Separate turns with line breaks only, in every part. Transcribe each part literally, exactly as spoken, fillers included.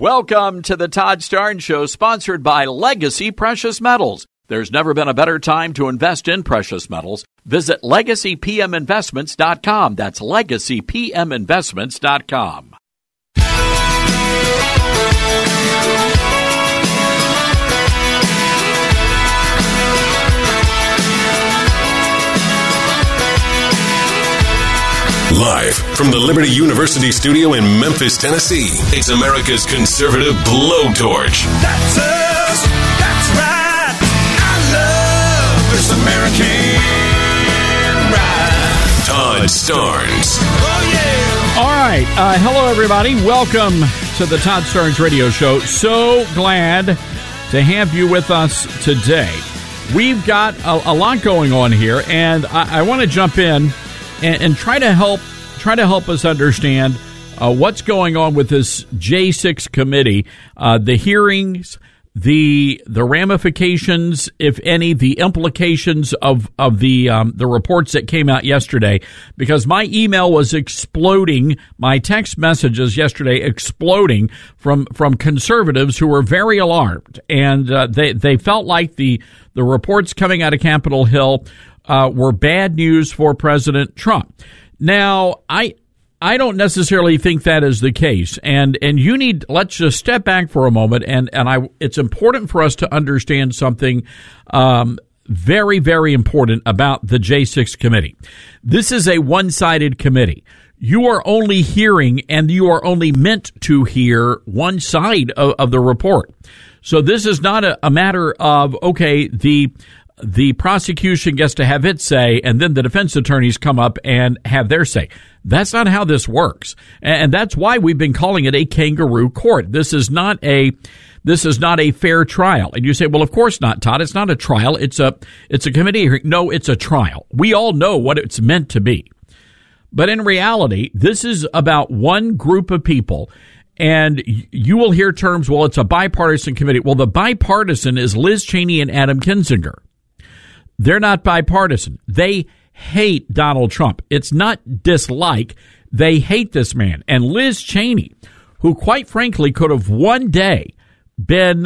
Welcome to the Todd Starnes Show, sponsored by Legacy Precious Metals. There's never been a better time to invest in precious metals. Visit legacy p m investments dot com. That's legacy p m investments dot com.
Live from the Liberty University studio in Memphis, Tennessee, it's America's conservative blowtorch.
That's us. That's right. I love this American ride.
Todd Starnes.
Oh, yeah.
All right. Uh, hello, everybody. Welcome to the Todd Starnes Radio Show. So glad to have you with us today. We've got a, a lot going on here, and I, I want to jump in and, and try to help try to help us understand uh, what's going on with this J six committee, uh, the hearings, the the ramifications, if any, the implications of of the um, the reports that came out yesterday. Because my email was exploding, my text messages yesterday exploding from from conservatives who were very alarmed, and uh, they they felt like the the reports coming out of Capitol Hill uh, were bad news for President Trump. Now, I I don't necessarily think that is the case, and and you need let's just step back for a moment, and and I it's important for us to understand something um, very very important about the J six committee. This is a one-sided committee. You are only hearing, and you are only meant to hear, one side of, of the report. So this is not a, a matter of okay the. The prosecution gets to have its say, and then the defense attorneys come up and have their say. That's not how this works, and that's why we've been calling it a kangaroo court. This is not a this is not a fair trial. And you say, well, of course not, Todd. It's not a trial. It's a it's a committee hearing. No, it's a trial. We all know what it's meant to be, but in reality, this is about one group of people. And you will hear terms. Well, it's a bipartisan committee. Well, the bipartisan is Liz Cheney and Adam Kinzinger. They're not bipartisan. They hate Donald Trump. It's not dislike. They hate this man. And Liz Cheney, who quite frankly could have one day been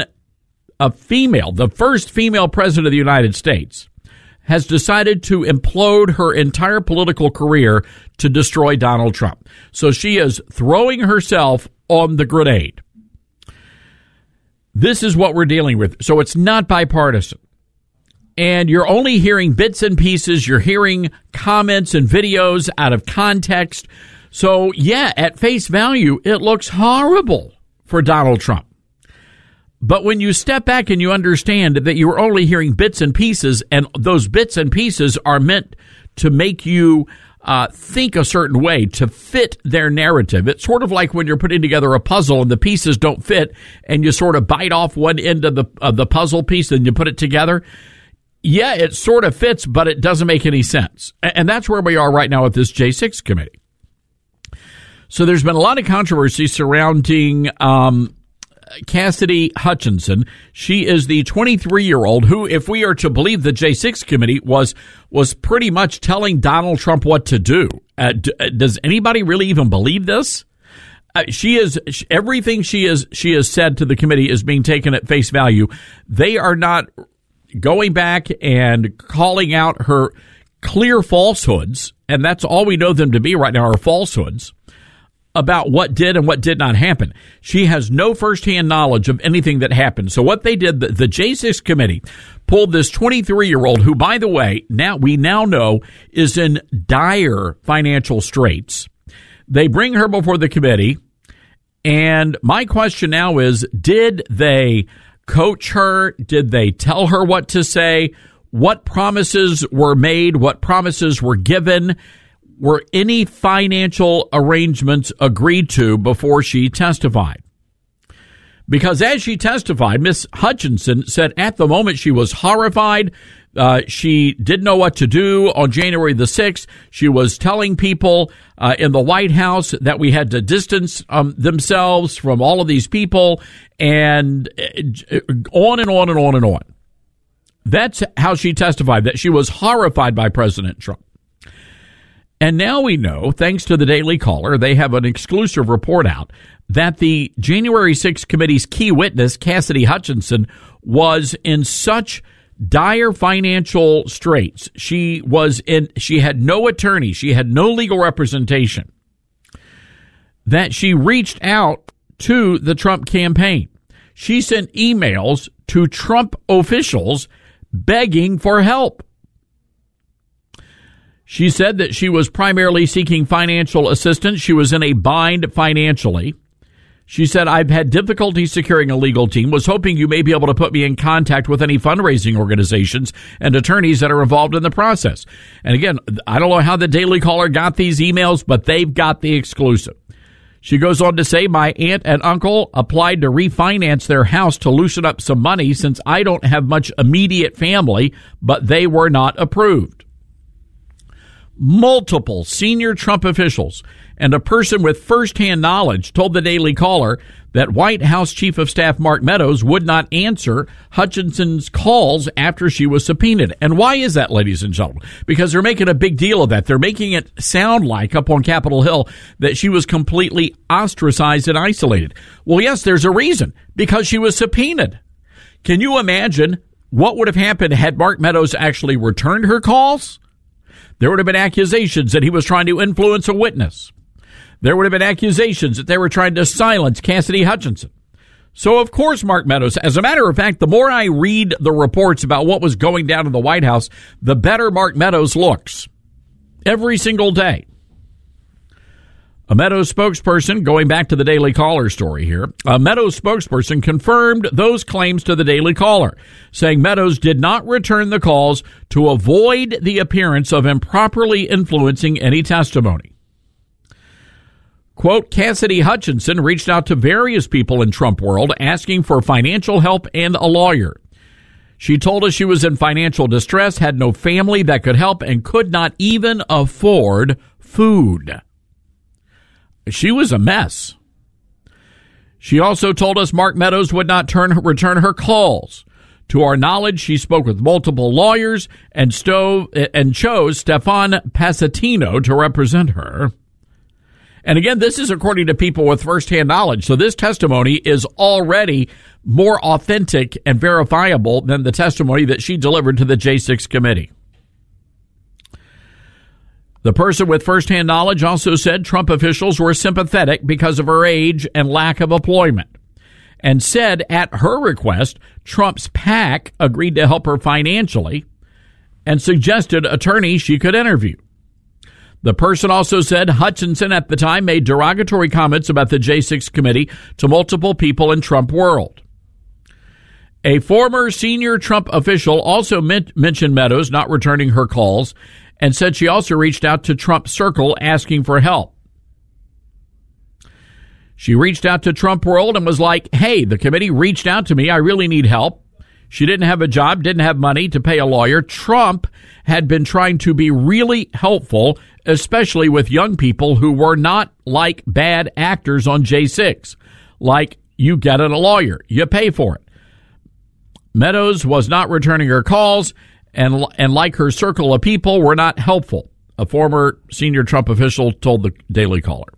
a female, the first female president of the United States, has decided to implode her entire political career to destroy Donald Trump. So she is throwing herself on the grenade. This is what we're dealing with. So it's not bipartisan. And you're only hearing bits and pieces. You're hearing comments and videos out of context. So, yeah, at face value, it looks horrible for Donald Trump. But when you step back and you understand that you're only hearing bits and pieces, and those bits and pieces are meant to make you uh, think a certain way, to fit their narrative. It's sort of like when you're putting together a puzzle and the pieces don't fit, and you sort of bite off one end of the of the puzzle piece and you put it together. Yeah, it sort of fits, but it doesn't make any sense. And that's where we are right now with this J six committee. So there's been a lot of controversy surrounding um, Cassidy Hutchinson. She is the twenty-three-year-old who, if we are to believe the J six committee, was was pretty much telling Donald Trump what to do. Uh, d- does anybody really even believe this? Uh, she is everything she is she has said to the committee is being taken at face value. They are not going back and calling out her clear falsehoods, and that's all we know them to be right now are falsehoods about what did and what did not happen. She has no firsthand knowledge of anything that happened. So what they did, the, the J six committee pulled this twenty-three-year-old who, by the way, now we now know is in dire financial straits. They bring her before the committee, and my question now is, did they coach her? Did they tell her what to say? What promises were made? What promises were given? Were any financial arrangements agreed to before she testified? Because as she testified, Miss Hutchinson said at the moment she was horrified. Uh, she didn't know what to do on January the sixth. She was telling people uh, in the White House that we had to distance um, themselves from all of these people, and on and on and on and on. That's how she testified, that she was horrified by President Trump. And now we know, thanks to the Daily Caller, they have an exclusive report out that the January sixth committee's key witness, Cassidy Hutchinson, was in such dire financial straits. She was in, she had no attorney. She had no legal representation, that she reached out to the Trump campaign. She sent emails to Trump officials begging for help. She said that she was primarily seeking financial assistance. She was in a bind financially. She said, I've had difficulty securing a legal team, was hoping you may be able to put me in contact with any fundraising organizations and attorneys that are involved in the process. And again, I don't know how the Daily Caller got these emails, but they've got the exclusive. She goes on to say, my aunt and uncle applied to refinance their house to loosen up some money since I don't have much immediate family, but they were not approved. Multiple senior Trump officials and a person with firsthand knowledge told the Daily Caller that White House Chief of Staff Mark Meadows would not answer Hutchinson's calls after she was subpoenaed. And why is that, ladies and gentlemen? Because they're making a big deal of that. They're making it sound like up on Capitol Hill that she was completely ostracized and isolated. Well, yes, there's a reason. Because she was subpoenaed. Can you imagine what would have happened had Mark Meadows actually returned her calls? There would have been accusations that he was trying to influence a witness. There would have been accusations that they were trying to silence Cassidy Hutchinson. So, of course, Mark Meadows, as a matter of fact, the more I read the reports about what was going down in the White House, the better Mark Meadows looks every single day. A Meadows spokesperson, going back to the Daily Caller story here, a Meadows spokesperson confirmed those claims to the Daily Caller, saying Meadows did not return the calls to avoid the appearance of improperly influencing any testimony. Quote, Cassidy Hutchinson reached out to various people in Trump world asking for financial help and a lawyer. She told us she was in financial distress, had no family that could help, and could not even afford food. She was a mess. She also told us Mark Meadows would not turn, return her calls. To our knowledge, she spoke with multiple lawyers and, stove, and chose Stefan Pasatino to represent her. And again, this is according to people with firsthand knowledge. So this testimony is already more authentic and verifiable than the testimony that she delivered to the J six committee. The person with firsthand knowledge also said Trump officials were sympathetic because of her age and lack of employment, and said at her request, Trump's PAC agreed to help her financially and suggested attorneys she could interview. The person also said Hutchinson at the time made derogatory comments about the J six committee to multiple people in Trump world. A former senior Trump official also men- mentioned Meadows not returning her calls and said she also reached out to Trump Circle asking for help. She reached out to Trump world and was like, hey, the committee reached out to me. I really need help. She didn't have a job, didn't have money to pay a lawyer. Trump had been trying to be really helpful, especially with young people who were not like bad actors on J six. Like, you get a lawyer, you pay for it. Meadows was not returning her calls, and and like her circle of people, were not helpful, a former senior Trump official told the Daily Caller.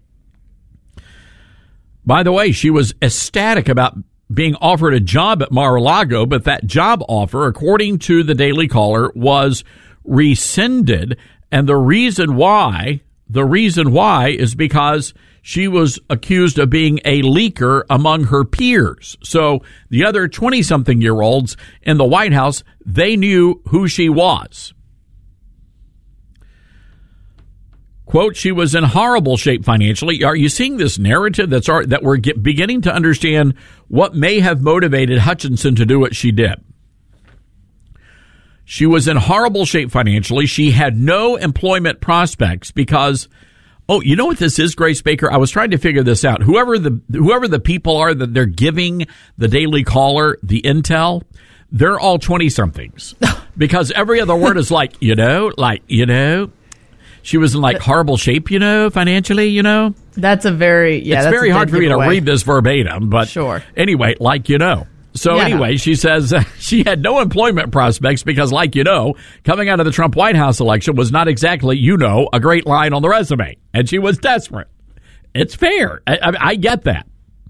By the way, she was ecstatic about being offered a job at Mar-a-Lago, but that job offer, according to the Daily Caller, was rescinded. And the reason why, the reason why is because she was accused of being a leaker among her peers. So the other twenty-something-year-olds in the White House, they knew who she was. Quote, she was in horrible shape financially. Are you seeing this narrative that's that we're get, beginning to understand what may have motivated Hutchinson to do what she did? She was in horrible shape financially. She had no employment prospects because, oh, you know what this is, Grace Baker? I was trying to figure this out. Whoever the whoever the people are that they're giving the Daily Caller the intel, they're all twenty-somethings. Because every other word is like, you know, like, you know. She was in like horrible shape, you know, financially, you know.
That's a very, yeah,
It's
that's
very
a
hard for me to
giveaway.
read this verbatim, but
Sure.
Anyway, like, you know. So
yeah,
anyway,
no.
she says uh, she had no employment prospects because, like you know, coming out of the Trump White House election was not exactly, you know, a great line on the resume. And she was desperate. It's fair. I, I, I get that.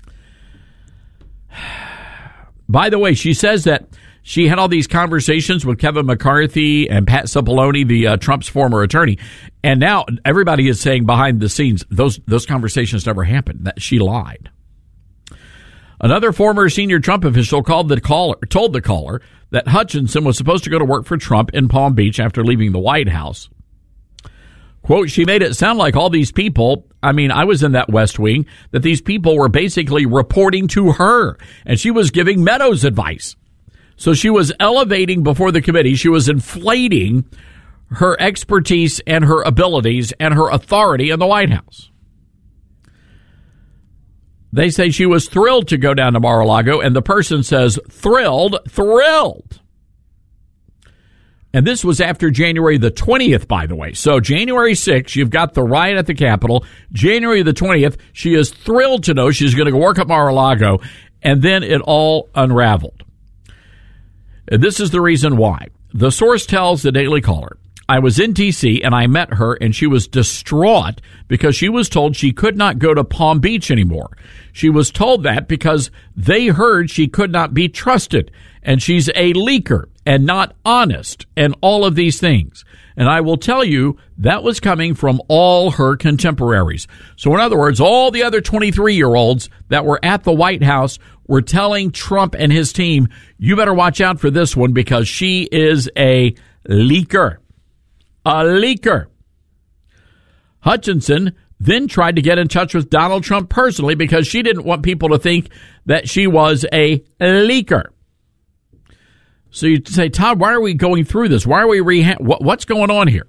By the way, she says that she had all these conversations with Kevin McCarthy and Pat Cipollone, the uh, Trump's former attorney, and now everybody is saying behind the scenes those those conversations never happened. That she lied. Another former senior Trump official called the caller, told the caller that Hutchinson was supposed to go to work for Trump in Palm Beach after leaving the White House. Quote, she made it sound like all these people, I mean, I was in that West Wing, that these people were basically reporting to her, and she was giving Meadows advice. So she was elevating before the committee. She was inflating her expertise and her abilities and her authority in the White House. They say she was thrilled to go down to Mar-a-Lago, and the person says, thrilled, thrilled. And this was after January the twentieth, by the way. So January sixth, you've got the riot at the Capitol. January the twentieth, she is thrilled to know she's going to go work at Mar-a-Lago, and then it all unraveled. And this is the reason why. The source tells the Daily Caller, I was in D C and I met her and she was distraught because she was told she could not go to Palm Beach anymore. She was told that because they heard she could not be trusted and she's a leaker and not honest and all of these things. And I will tell you that was coming from all her contemporaries. So in other words, all the other twenty-three-year-olds that were at the White House were telling Trump and his team, you better watch out for this one because she is a leaker. A leaker. Hutchinson then tried to get in touch with Donald Trump personally because she didn't want people to think that she was a leaker. So you say, Todd, why are we going through this? Why are we reha- what, what's going on here?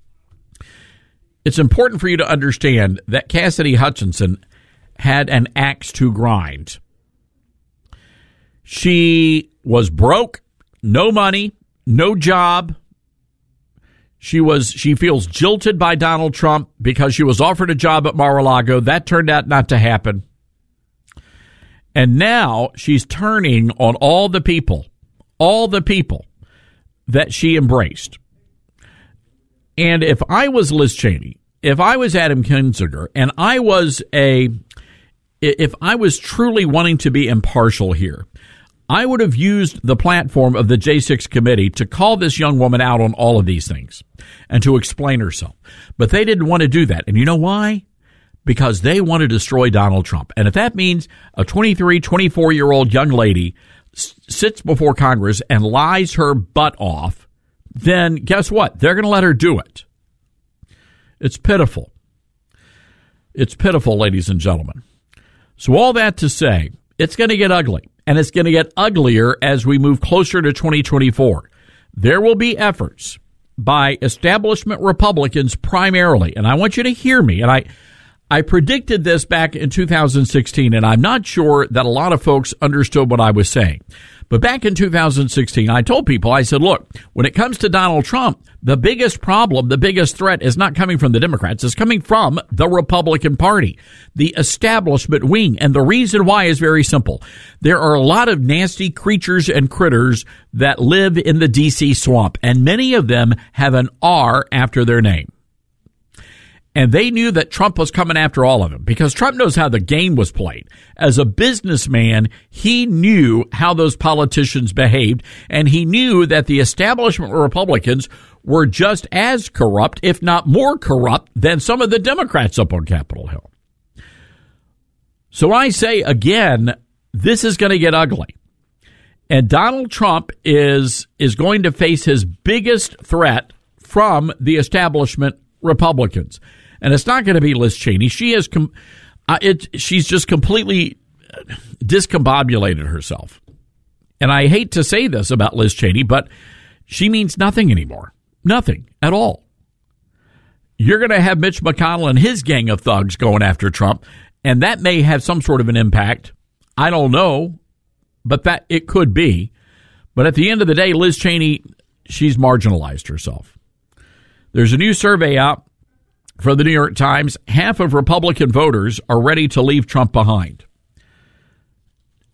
It's important for you to understand that Cassidy Hutchinson had an axe to grind. She was broke, no money, no job. She was. She feels jilted by Donald Trump because she was offered a job at Mar-a-Lago. That turned out not to happen. And now she's turning on all the people, all the people that she embraced. And if I was Liz Cheney, if I was Adam Kinzinger, and I was a, if I was truly wanting to be impartial here, I would have used the platform of the J six committee to call this young woman out on all of these things and to explain herself. But they didn't want to do that. And you know why? Because they want to destroy Donald Trump. And if that means a twenty-three, twenty-four-year-old young lady s- sits before Congress and lies her butt off, then guess what? They're going to let her do it. It's pitiful. It's pitiful, ladies and gentlemen. So all that to say, it's going to get ugly. And it's going to get uglier as we move closer to twenty twenty-four. There will be efforts by establishment Republicans primarily, and I want you to hear me, and I I predicted this back in two thousand sixteen, and I'm not sure that a lot of folks understood what I was saying. But back in two thousand sixteen, I told people, I said, look, when it comes to Donald Trump, the biggest problem, the biggest threat is not coming from the Democrats. It's coming from the Republican Party, the establishment wing. And the reason why is very simple. There are a lot of nasty creatures and critters that live in the D C swamp, and many of them have an R after their name. And they knew that Trump was coming after all of them because Trump knows how the game was played. As a businessman, he knew how those politicians behaved, and he knew that the establishment Republicans were just as corrupt, if not more corrupt, than some of the Democrats up on Capitol Hill. So I say again, this is going to get ugly. And Donald Trump is is going to face his biggest threat from the establishment Republicans. And it's not going to be Liz Cheney. She is, com- uh, it, she's just completely discombobulated herself. And I hate to say this about Liz Cheney, but she means nothing anymore. Nothing at all. You're going to have Mitch McConnell and his gang of thugs going after Trump, and that may have some sort of an impact. I don't know, but that it could be. But at the end of the day, Liz Cheney, she's marginalized herself. There's a new survey out for the New York Times. Half of Republican voters are ready to leave Trump behind.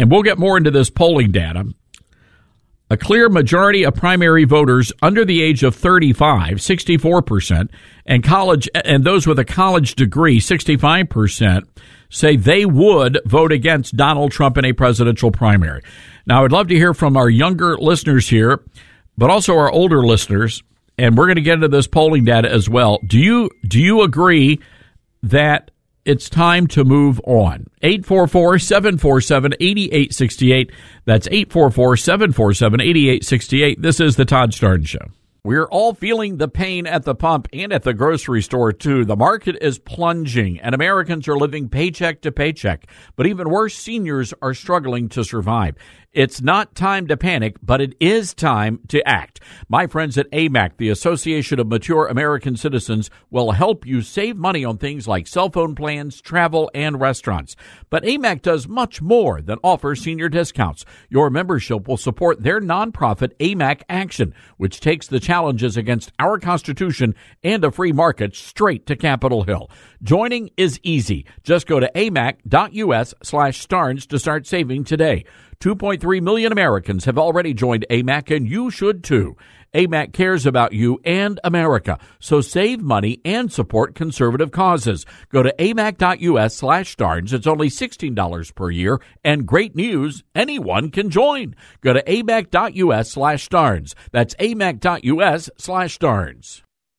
and we'll get more into this polling data, a clear majority of primary voters under the age of thirty-five, sixty-four percent, and college and those with a college degree, sixty-five percent, say they would vote against Donald Trump in a presidential primary. Now, I'd love to hear from our younger listeners here, but also our older listeners, and we're going to get into this polling data as well. Do you do you agree that it's time to move on? eight four four, seven four seven, eight eight six eight. That's eight four four, seven four seven, eight eight six eight. This is the Todd Starnes Show. We're all feeling the pain at the pump and at the grocery store, too. The market is plunging, and Americans are living paycheck to paycheck. But even worse, seniors are struggling to survive. It's not time to panic, but it is time to act. My friends at A M A C, the Association of Mature American Citizens, will help you save money on things like cell phone plans, travel, and restaurants. But A M A C does much more than offer senior discounts. Your membership will support their nonprofit A M A C Action, which takes the challenges against our Constitution and a free market straight to Capitol Hill. Joining is easy. Just go to amac.us slash Starnes to start saving today. two point three million Americans have already joined A M A C, and you should too. A M A C cares about you and America, so save money and support conservative causes. Go to amac.us slash Starnes. It's only sixteen dollars per year, and great news, anyone can join. Go to amac.us slash Starnes. That's amac.us slash Starnes.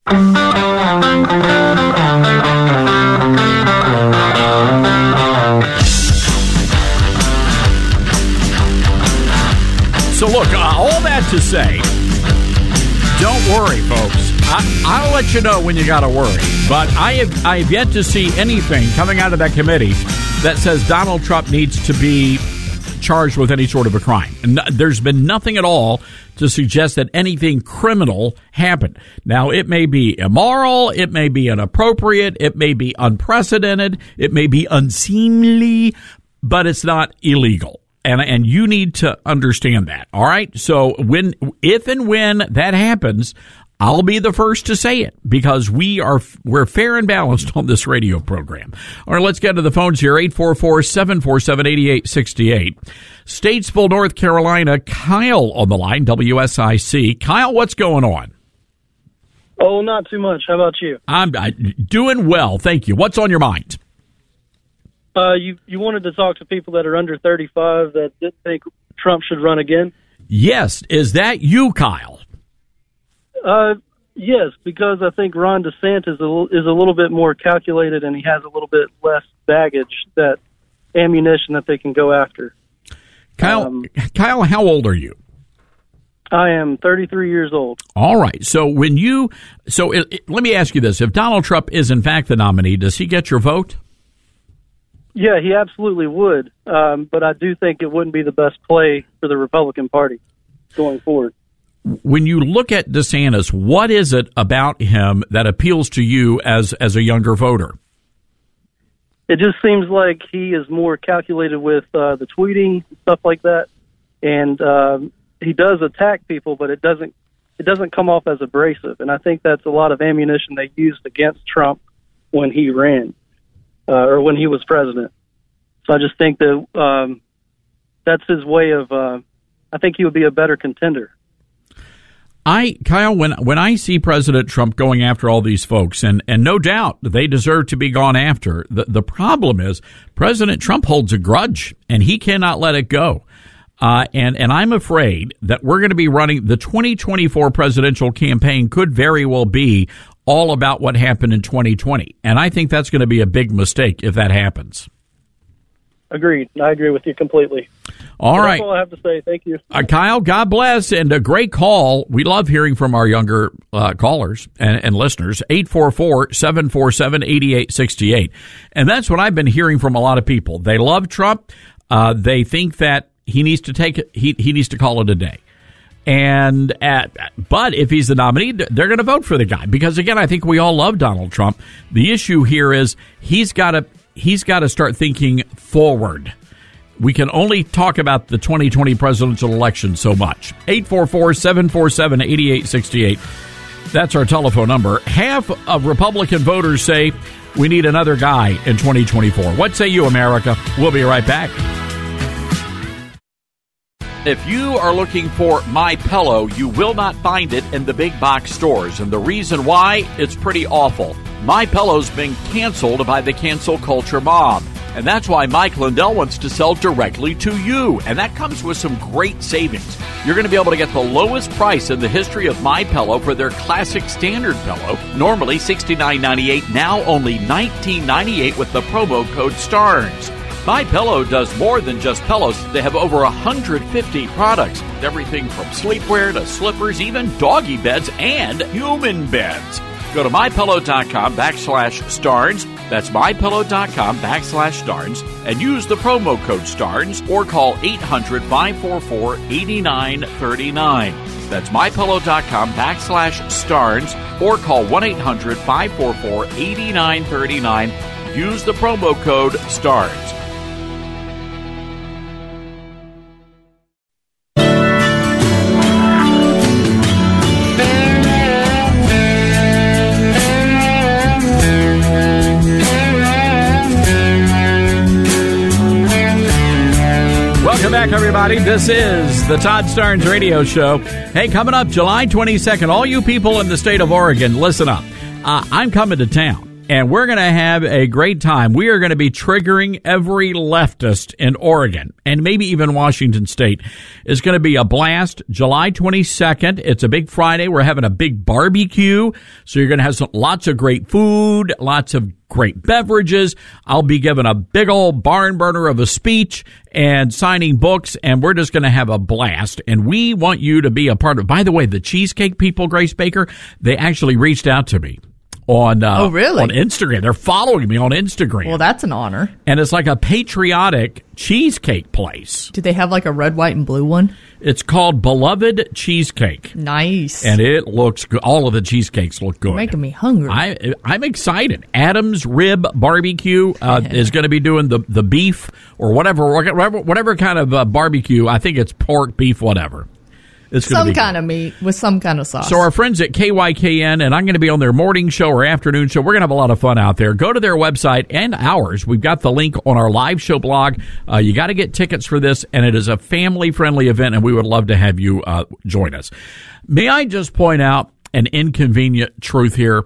So look, uh, all that to say, don't worry, folks. I, I'll let you know when you got to worry. But I have I have yet to see anything coming out of that committee that says Donald Trump needs to be charged with any sort of a crime. And there's been nothing at all to suggest that anything criminal happened. Now, it may be immoral, it may be inappropriate, it may be unprecedented, it may be unseemly, but it's not illegal. And and you need to understand that, all right? So when, if and when that happens, I'll be the first to say it, because we are we're fair and balanced on this radio program. All right, let's get to the phones here. eight four four, seven four seven, eight eight six eight. Statesville, North Carolina. Kyle on the line, W S I C. Kyle, what's going on?
Oh, not too much. How about you?
I'm uh, doing well, thank you. What's on your mind?
Uh, you you wanted to talk to people that are under thirty-five that didn't think Trump should run again?
Yes. Is that you, Kyle?
Uh, yes, because I think Ron DeSantis is a, is a little bit more calculated, and he has a little bit less baggage, that ammunition that they can go after.
Kyle, um, Kyle, how old are you?
I am thirty-three years old.
All right. So when you so it, it, let me ask you this: if Donald Trump is in fact the nominee, does he get your vote?
Yeah, he absolutely would. Um, but I do think it wouldn't be the best play for the Republican Party going forward.
When you look at DeSantis, what is it about him that appeals to you as as a younger voter?
It just seems like he is more calculated with uh, the tweeting, stuff like that, and um, he does attack people, but it doesn't it doesn't come off as abrasive. And I think that's a lot of ammunition they used against Trump when he ran. Uh, or when he was president. So I just think that um, that's his way of, uh, I think he would be a better contender.
I, Kyle, when when I see President Trump going after all these folks, and, and no doubt they deserve to be gone after, the, the problem is President Trump holds a grudge, and he cannot let it go. Uh, and, and I'm afraid that we're going to be running, the twenty twenty-four presidential campaign could very well be all about what happened in twenty twenty. And I think that's going to be a big mistake if that happens.
Agreed. I agree with you completely.
All right.
That's all I have to say. Thank you.
Uh, Kyle, God bless, and a great call. We love hearing from our younger uh, callers and, and listeners. eight four four, seven four seven, eight eight six eight. And that's what I've been hearing from a lot of people. They love Trump. Uh, they think that he needs to take it, he, he needs to call it a day. And at, but if he's the nominee, they're going to vote for the guy, because again, I think we all love Donald Trump. The issue here is he's got to he's got to start thinking forward. We can only talk about the twenty twenty presidential election so much. eight four four, seven four seven, eight eight six eight. That's our telephone number. Half of Republican voters say we need another guy in twenty twenty-four. What say you, America? We'll be right back.
If you are looking for MyPillow, you will not find it in the big box stores. And the reason why, it's pretty awful. MyPillow's been canceled by the cancel culture mob. And that's why Mike Lindell wants to sell directly to you. And that comes with some great savings. You're going to be able to get the lowest price in the history of MyPillow for their classic standard pillow. Normally sixty-nine ninety-eight, now only nineteen ninety-eight with the promo code STARNS. MyPillow does more than just pillows. They have over one hundred fifty products. Everything from sleepwear to slippers, even doggy beds and human beds. Go to MyPillow.com backslash STARNS. That's MyPillow.com backslash STARNS. And use the promo code STARNS or call eight hundred, five four four, eight nine three nine. That's MyPillow.com backslash STARNS or call one eight hundred, five four four, eight nine three nine. Use the promo code STARNS.
Welcome back, everybody. This is the Todd Starnes Radio Show. Hey, coming up July twenty-second, all you people in the state of Oregon, listen up. Uh, I'm coming to town, and we're going to have a great time. We are going to be triggering every leftist in Oregon, and maybe even Washington State. It's going to be a blast. July twenty-second, it's a big Friday. We're having a big barbecue, so you're going to have some, lots of great food, lots of great beverages. I'll be giving a big old barn burner of a speech and signing books, and we're just going to have a blast. And we want you to be a part of it. By the way, the cheesecake people, Grace Baker, they actually reached out to me on uh,
oh, really?
on Instagram. They're following me on Instagram.
Well, that's an honor.
And it's like a patriotic cheesecake place.
Do they have like a red, white, and blue one?
It's called Beloved Cheesecake.
Nice.
And it looks good. All of the cheesecakes look good.
You're making me hungry.
I, I'm excited. Adam's Rib Barbecue uh, is going to be doing the, the beef or whatever, whatever, whatever kind of uh, barbecue. I think it's pork, beef, whatever. It's
some
be
kind
good.
of meat with some kind of sauce.
So our friends at K Y K N, and I'm going to be on their morning show or afternoon show. We're going to have a lot of fun out there. Go to their website and ours. We've got the link on our live show blog. Uh, you got to get tickets for this, and it is a family-friendly event, and we would love to have you uh, join us. May I just point out an inconvenient truth here?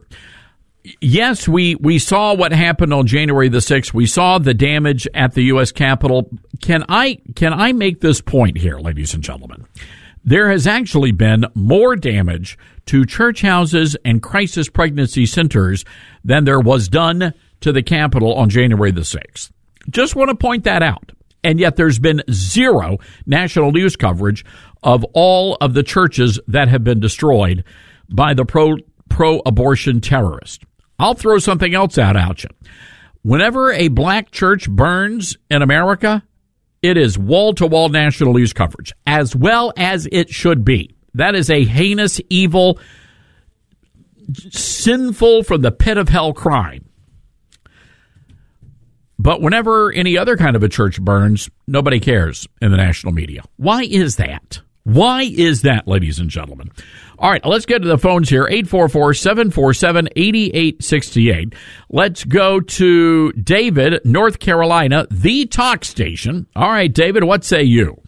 Yes, we, we saw what happened on January the sixth. We saw the damage at the U S Capitol. Can I can I make this point here, ladies and gentlemen? There has actually been more damage to church houses and crisis pregnancy centers than there was done to the Capitol on January the sixth. Just want to point that out. And yet there's been zero national news coverage of all of the churches that have been destroyed by the pro, pro-abortion terrorist. I'll throw something else out at you. Whenever a black church burns in America, it is wall-to-wall national news coverage, as well as it should be. That is a heinous, evil, sinful from the pit of hell crime. But whenever any other kind of a church burns, nobody cares in the national media. Why is that? Why is that, ladies and gentlemen? All right, let's get to the phones here, eight four four, seven four seven, eight eight six eight. Let's go to David, North Carolina, the talk station. All right, David, what say you?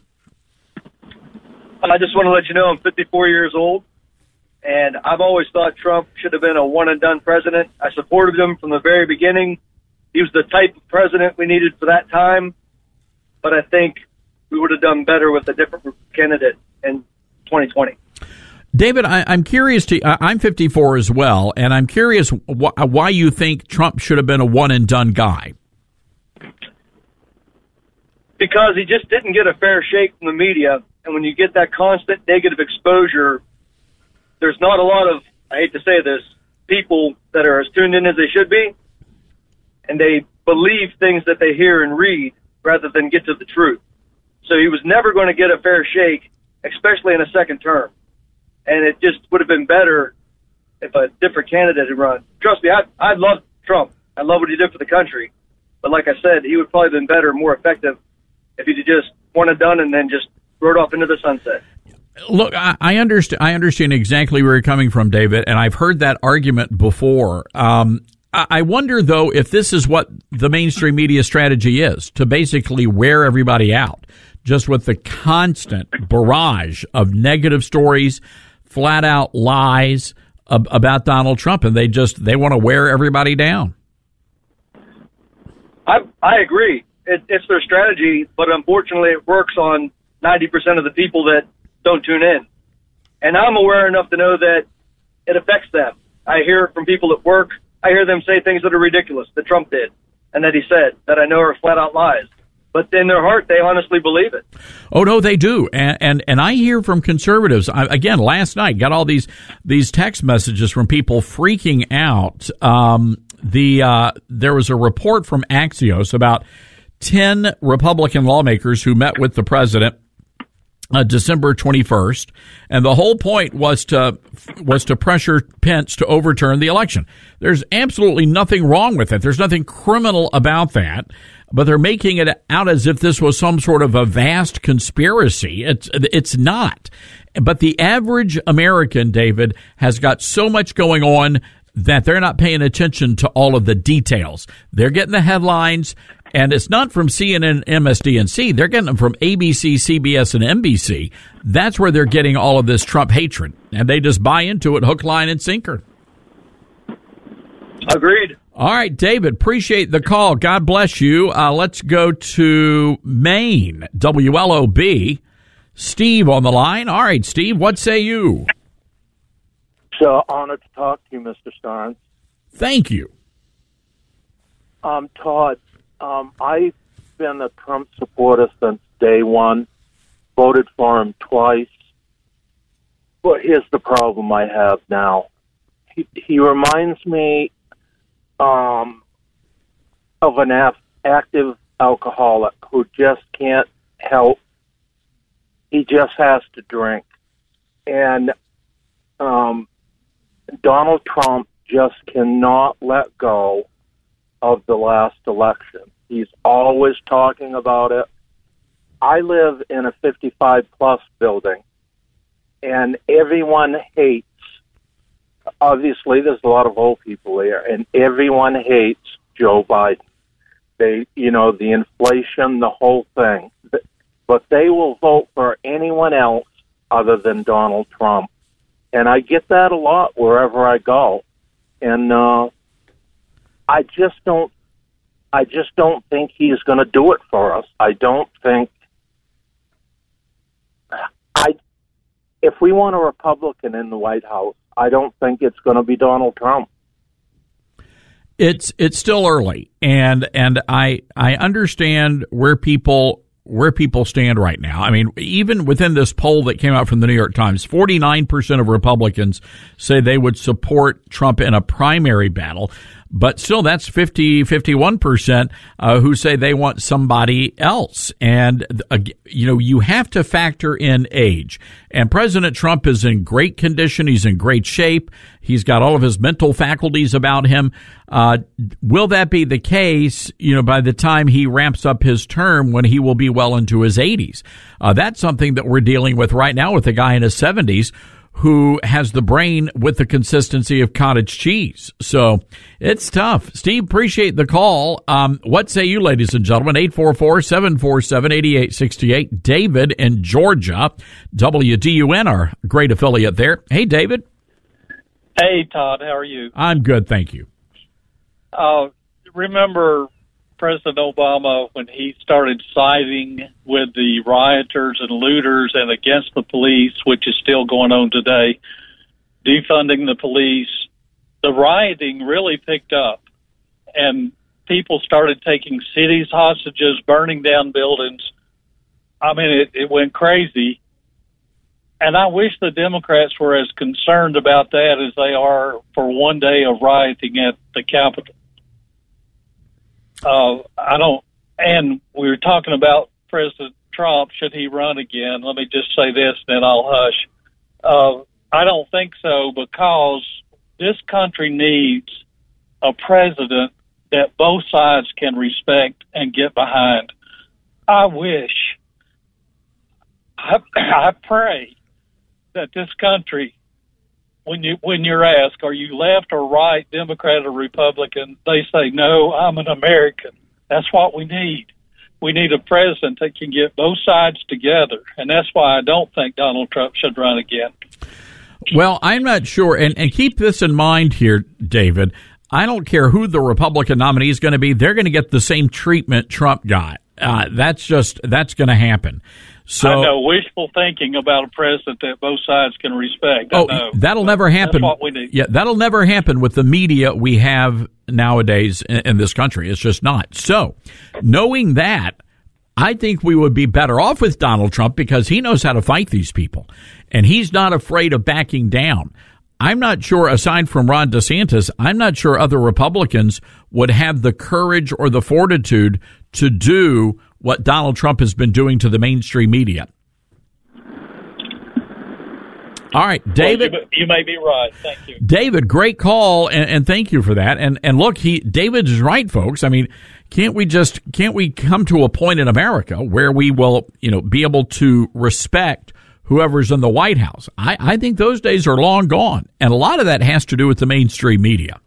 I just want to let you know I'm fifty-four years old, and I've always thought Trump should have been a one-and-done president. I supported him from the very beginning. He was the type of president we needed for that time, but I think we would have done better with a different candidate in twenty twenty.
David, I, I'm curious to, uh, I'm fifty-four as well, and I'm curious wh- why you think Trump should have been a one-and-done guy.
Because he just didn't get a fair shake from the media, and when you get that constant negative exposure, there's not a lot of, I hate to say this, people that are as tuned in as they should be, and they believe things that they hear and read rather than get to the truth. So he was never going to get a fair shake, especially in a second term. And it just would have been better if a different candidate had run. Trust me, I I love Trump. I love what he did for the country. But like I said, he would probably have been better, more effective if he'd just one and done and then just rode off into the sunset.
Look, I, I understand. I understand exactly where you're coming from, David, and I've heard that argument before. Um, I, I wonder, though, if this is what the mainstream media strategy is, to basically wear everybody out, just with the constant barrage of negative stories, flat out lies ab- about Donald Trump, and they just they want to wear everybody down.
I I agree. It, it's their strategy, but unfortunately, it works on ninety percent of the people that don't tune in. And I'm aware enough to know that it affects them. I hear it from people at work. I hear them say things that are ridiculous that Trump did and that he said that I know are flat out lies. But in their heart, they honestly believe it.
Oh no, they do, and and, and I hear from conservatives. I, again, last night got all these these text messages from people freaking out. Um, the uh, there was a report from Axios about ten Republican lawmakers who met with the president Uh, December twenty-first, and the whole point was to was to pressure Pence to overturn the election. There's absolutely nothing wrong with it. There's nothing criminal about that, but they're making it out as if this was some sort of a vast conspiracy. It's it's not. But the average American, David, has got so much going on that they're not paying attention to all of the details. They're getting the headlines. And it's not from C N N, M S D N C. They're getting them from A B C, C B S, and N B C. That's where they're getting all of this Trump hatred. And they just buy into it hook, line, and sinker.
Agreed.
All right, David, appreciate the call. God bless you. Uh, let's go to Maine, W L O B. Steve on the line. All right, Steve, what say you?
So honored to talk to you, Mister Starnes.
Thank you.
Um, Todd, um, I've been a Trump supporter since day one, voted for him twice. But here's the problem I have now. He, he reminds me um, of an af- active alcoholic who just can't help. He just has to drink. And um, Donald Trump just cannot let go of the last election. He's always talking about it. I live in a fifty-five plus building, and everyone hates, obviously there's a lot of old people there, and everyone hates Joe Biden. They, you know, the inflation, the whole thing. But they will vote for anyone else other than Donald Trump. And I get that a lot wherever I go. And uh, I just don't I just don't think he's going to do it for us. I don't think I if we want a Republican in the White House, I don't think it's going to be Donald Trump.
It's it's still early, and and I I understand where people where people stand right now. I mean, even within this poll that came out from the New York Times, forty-nine percent of Republicans say they would support Trump in a primary battle. But still, that's fifty, fifty-one percent uh, who say they want somebody else. And, uh, you know, you have to factor in age. And President Trump is in great condition. He's in great shape. He's got all of his mental faculties about him. Uh, will that be the case, you know, by the time he ramps up his term when he will be well into his eighties? Uh, that's something that we're dealing with right now with a guy in his seventies who has the brain with the consistency of cottage cheese. So it's tough. Steve, appreciate the call. Um, what say you, ladies and gentlemen? eight four four, seven four seven, eight eight six eight. David in Georgia, W D U N, our great affiliate there. Hey, David.
Hey, Todd. How are you?
I'm good, thank you.
Uh, remember President Obama when he started siding with the rioters and looters and against the police, which is still going on today, defunding the police, the rioting really picked up, and people started taking cities hostages, burning down buildings. I mean, it, it went crazy. And I wish the Democrats were as concerned about that as they are for one day of rioting at the Capitol. Uh, I don't, and we were talking about President Trump, should he run again? Let me just say this, then I'll hush. Uh, I don't think so, because this country needs a president that both sides can respect and get behind. I wish, I, I pray that this country, when you when you're asked, are you left or right, Democrat or Republican, they say, no, I'm an American. That's what we need. we need a president that can get both sides together, and that's why I don't think Donald Trump should run again.
Well, I'm not sure, and, and keep this in mind here, David. I don't care who the Republican nominee is going to be; they're going to get the same treatment Trump got. Uh, that's just that's going to happen. So,
I know wishful thinking about a president that both sides can respect.
Oh,
I know.
that'll never happen.
That's what we need.
Yeah, that'll never happen with the media we have nowadays in, in this country. It's just not. So, knowing that, I think we would be better off with Donald Trump because he knows how to fight these people, and he's not afraid of backing down. I'm not sure, aside from Ron DeSantis, I'm not sure other Republicans would have the courage or the fortitude to do what Donald Trump has been doing to the mainstream media. All right, David.
Well, you, you may be right. Thank you.
David, great call, and, and thank you for that. And and look, he David is right, folks. I mean, can't we just can't we come to a point in America where we will, you know, be able to respect whoever's in the White House? I, I think those days are long gone, and a lot of that has to do with the mainstream media.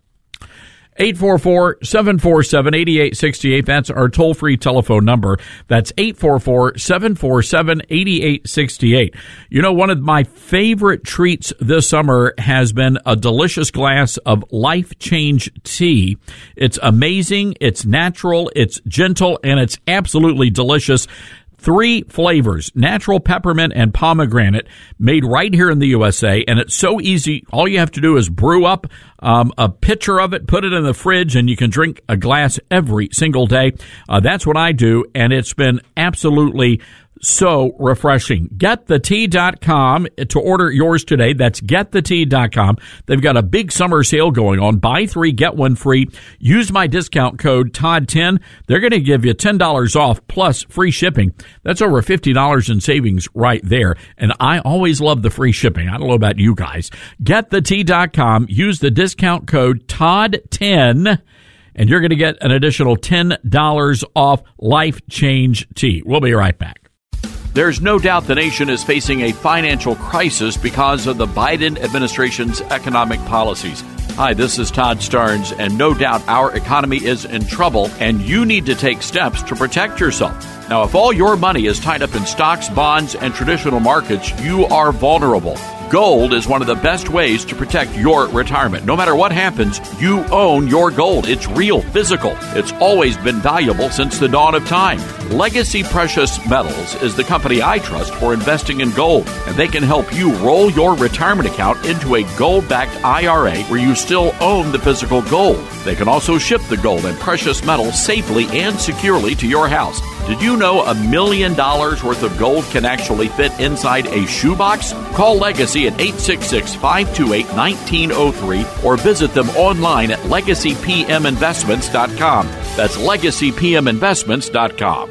eight four four, seven four seven, eight eight six eight. That's our toll-free telephone number. That's eight four four, seven four seven, eight eight six eight. You know, one of my favorite treats this summer has been a delicious glass of Life Change tea. It's amazing, it's natural, it's gentle, and it's absolutely delicious. Three flavors, natural peppermint and pomegranate, made right here in the U S A, and it's so easy. All you have to do is brew up um, a pitcher of it, put it in the fridge, and you can drink a glass every single day. Uh, that's what I do, and it's been absolutely so refreshing. get the tea dot com to order yours today. That's get the tea dot com. They've got a big summer sale going on. Buy three, get one free. Use my discount code Todd ten. They're going to give you ten dollars off plus free shipping. That's over fifty dollars in savings right there. And I always love the free shipping. I don't know about you guys. get the tea dot com. Use the discount code Todd ten. And you're going to get an additional ten dollars off Life Change tea. We'll be right back.
There's no doubt the nation is facing a financial crisis because of the Biden administration's economic policies. Hi, this is Todd Starnes, and no doubt our economy is in trouble, and you need to take steps to protect yourself. Now, if all your money is tied up in stocks, bonds, and traditional markets, you are vulnerable. Gold is one of the best ways to protect your retirement. No matter what happens, you own your gold. It's real, physical. It's always been valuable since the dawn of time. Legacy Precious Metals is the company I trust for investing in gold, and they can help you roll your retirement account into a gold-backed I R A where you still own the physical gold. They can also ship the gold and precious metals safely and securely to your house. Did you know a million dollars worth of gold can actually fit inside a shoebox? Call Legacy at eight six six, five two eight, one nine zero three or visit them online at legacy p m investments dot com. That's legacy p m investments dot com.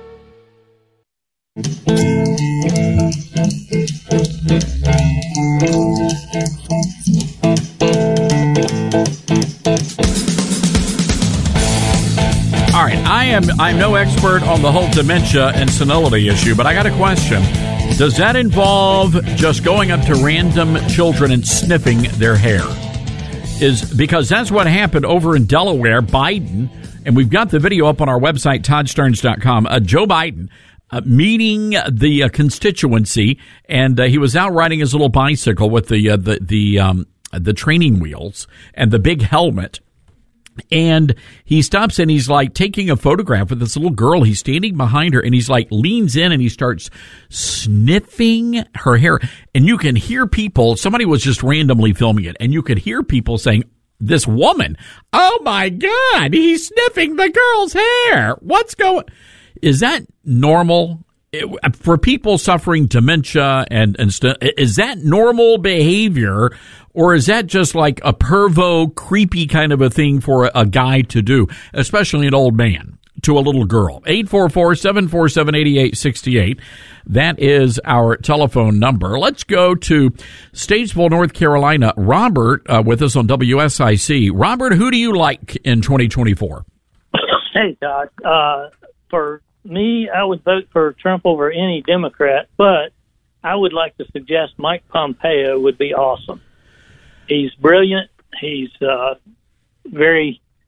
All right, I am I'm no expert on the whole dementia and senility issue, but I got a question. Does that involve just going up to random children and sniffing their hair? Is because that's what happened over in Delaware. Biden, and we've got the video up on our website, todd starnes dot com. Uh, Joe Biden uh, meeting the uh, constituency, and uh, he was out riding his little bicycle with the uh, the the um, the training wheels and the big helmet. And he stops and he's like taking a photograph with this little girl. He's standing behind her and he's like leans in and he starts sniffing her hair. And you can hear people, somebody was just randomly filming it, and you could hear people saying, this woman, oh my God, he's sniffing the girl's hair. What's going, is that normal? It, for people suffering dementia and, and stuff, is that normal behavior? Or is that just like a pervo, creepy kind of a thing for a, a guy to do, especially an old man, to a little girl? eight four four, seven four seven, eight eight six eight. That is our telephone number. Let's go to Statesville, North Carolina. Robert uh, with us on W S I C. Robert, who do you like in twenty twenty-four?
Hey, Doc. Uh, for me, I would vote for Trump over any Democrat, but I would like to suggest Mike Pompeo would be awesome. He's brilliant. He's uh, very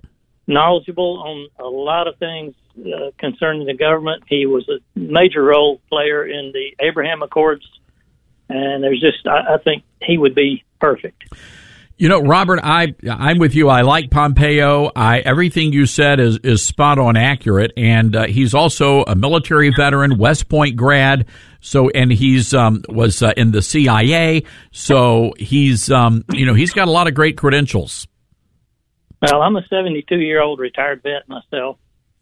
knowledgeable on a lot of things uh, concerning the government. He was a major role player in the Abraham Accords, and there's just, I, I think he would be perfect.
You know, Robert, I, I'm with you. I like Pompeo. I, everything you said is, is spot on accurate. And uh, he's also a military veteran, West Point grad. So, and he's um, was uh, in the C I A. So he's, um, you know, he's got a lot of great credentials.
Well, I'm a seventy-two-year-old retired vet myself.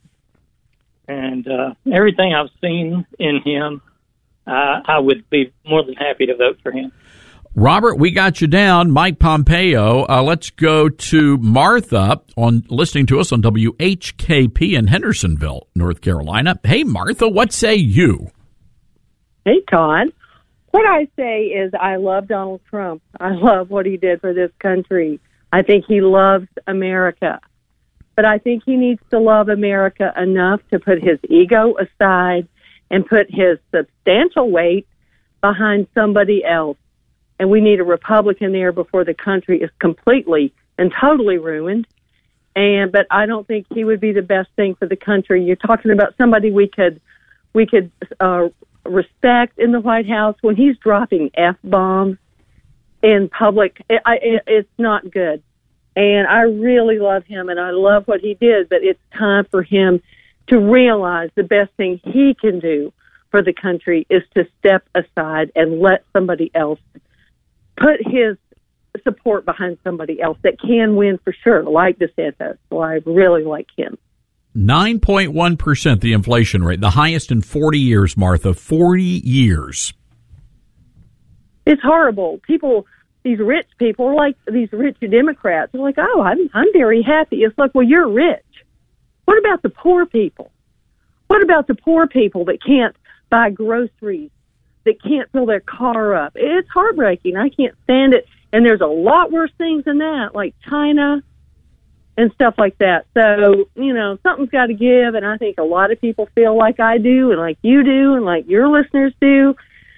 And uh, everything I've seen in him, uh, I would be more than happy to vote for him.
Robert, we got you down. Mike Pompeo. Uh, let's go to Martha on listening to us on W H K P in Hendersonville, North Carolina. Hey, Martha, what say you?
Hey, Todd. What I say is I love Donald Trump. I love what he did for this country. I think he loves America. But I think he needs to love America enough to put his ego aside and put his substantial weight behind somebody else. And we need a Republican there before the country is completely and totally ruined. And but I don't think he would be the best thing for the country. You're talking about somebody we could we could uh, respect in the White House. When he's dropping F-bombs in public, it, I, it, it's not good. And I really love him, and I love what he did. But it's time for him to realize the best thing he can do for the country is to step aside and let somebody else put his support behind somebody else that can win for sure, like DeSantis. So I really like him.
nine point one percent the inflation rate, the highest in forty years, Martha, forty years.
It's horrible. People, these rich people, like these rich Democrats, are like, oh, I'm, I'm very happy. It's like, well, you're rich. What about the poor people? What about the poor people that can't buy groceries, that can't fill their car up? It's heartbreaking. I can't stand it. And there's a lot worse things than that, like China and stuff like that. So, you know, something's got to give, and I think a lot of people feel like I do and like you do and like your listeners do.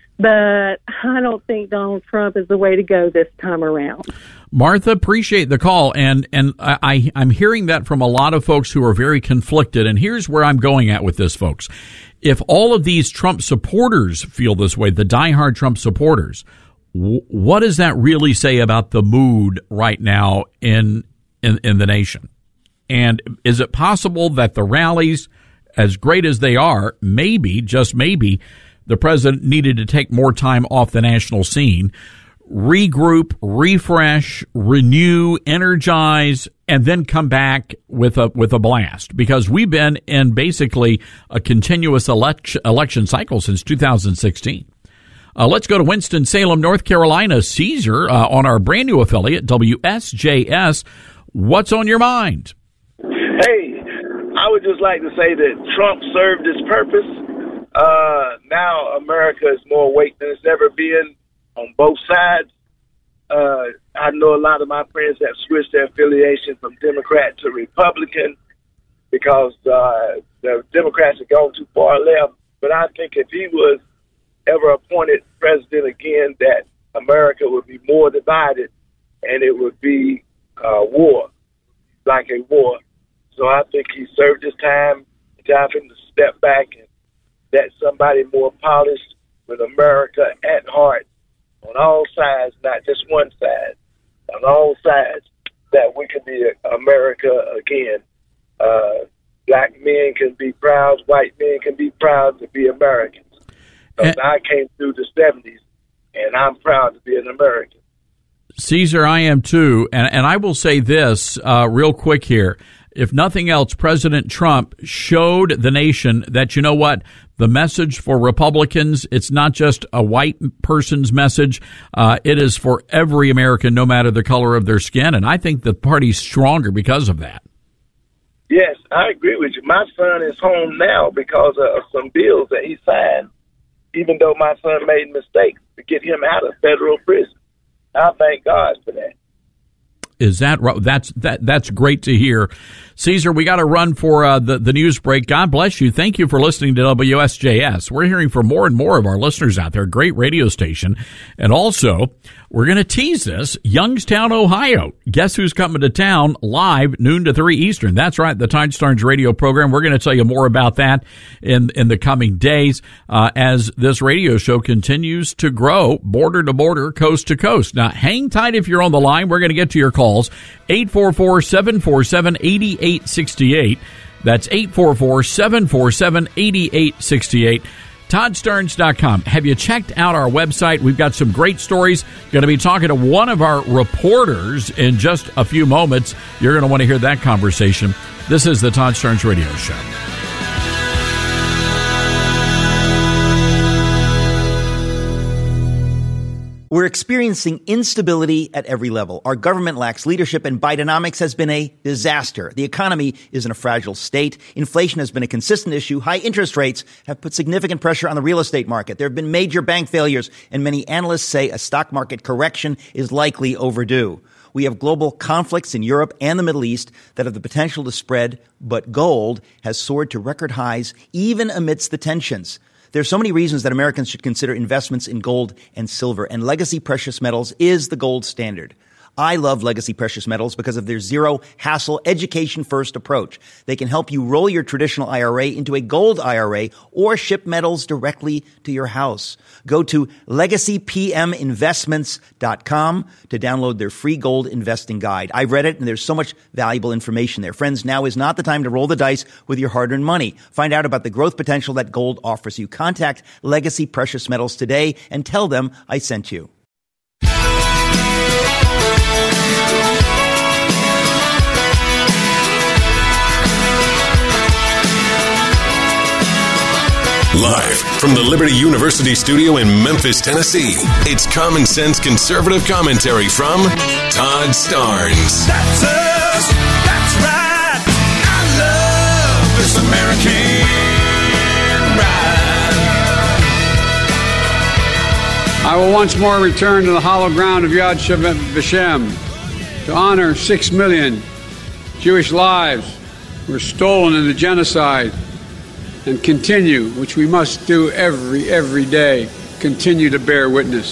But I don't think Donald Trump is the way to go this time around.
Martha, appreciate the call, and and I, I'm hearing that from a lot of folks who are very conflicted, and here's where I'm going at with this, folks. If all of these Trump supporters feel this way, the diehard Trump supporters, w- what does that really say about the mood right now in, in in the nation? And is it possible that the rallies, as great as they are, maybe, just maybe, the president needed to take more time off the national scene, regroup, refresh, renew, energize, and then come back with a with a blast? Because we've been in basically a continuous election election cycle since two thousand sixteen. Uh, let's go to Winston-Salem, North Carolina. Caesar uh, on our brand new affiliate, W S J S. What's on your mind?
Hey, I would just like to say that Trump served his purpose. Uh, now America is more awake than it's ever been on both sides. Uh, I know a lot of my friends have switched their affiliation from Democrat to Republican because uh, the Democrats have gone too far left. But I think if he was ever appointed president again, that America would be more divided and it would be uh, war, like a war. So I think he served his time. It's time for him to step back and let somebody more polished with America at heart on all sides, not just one side, on all sides, that we can be America again. Uh, black men can be proud, white men can be proud to be Americans. Because I came through the seventies, and I'm proud to be an American.
Caesar, I am too. And, and I will say this uh, real quick here. If nothing else, President Trump showed the nation that, you know what, the message for Republicans, it's not just a white person's message. Uh, it is for every American, no matter the color of their skin. And I think the party's stronger because of that.
Yes, I agree with you. My son is home now because of some bills that he signed, even though my son made mistakes to get him out of federal prison. I thank God for that.
Is that right? That's that. That's great to hear, Caesar, we got to run for uh, the, the news break. God bless you. Thank you for listening to W S J S. We're hearing from more and more of our listeners out there. Great radio station. And also, we're going to tease this. Youngstown, Ohio. Guess who's coming to town live noon to three Eastern? That's right, the Tide Starnes radio program. We're going to tell you more about that in, in the coming days uh, as this radio show continues to grow border to border, coast to coast. Now, hang tight if you're on the line. We're going to get to your calls. eight four four, seven four seven, eight eight six eight. That's eight four four, seven four seven, eight eight six eight. Todd Starnes dot com. Have you checked out our website? We've got some great stories. Going to be talking to one of our reporters in just a few moments. You're going to want to hear that conversation. This is the Todd Starnes Radio Show.
We're experiencing instability at every level. Our government lacks leadership, and Bidenomics has been a disaster. The economy is in a fragile state. Inflation has been a consistent issue. High interest rates have put significant pressure on the real estate market. There have been major bank failures, and many analysts say a stock market correction is likely overdue. We have global conflicts in Europe and the Middle East that have the potential to spread, but gold has soared to record highs even amidst the tensions. There are so many reasons that Americans should consider investments in gold and silver, and Legacy Precious Metals is the gold standard. I love Legacy Precious Metals because of their zero-hassle, education-first approach. They can help you roll your traditional I R A into a gold I R A or ship metals directly to your house. Go to legacy p m investments dot com to download their free gold investing guide. I've read it, and there's so much valuable information there. Friends, now is not the time to roll the dice with your hard-earned money. Find out about the growth potential that gold offers you. Contact Legacy Precious Metals today and tell them I sent you.
Live from the Liberty University studio in Memphis, Tennessee, it's Common Sense Conservative Commentary from Todd Starnes.
That's us. That's right. I love this American ride.
I will once more return to the hollow ground of Yad Vashem to honor six million Jewish lives who were stolen in the genocide, and continue, which we must do every, every day, continue to bear witness.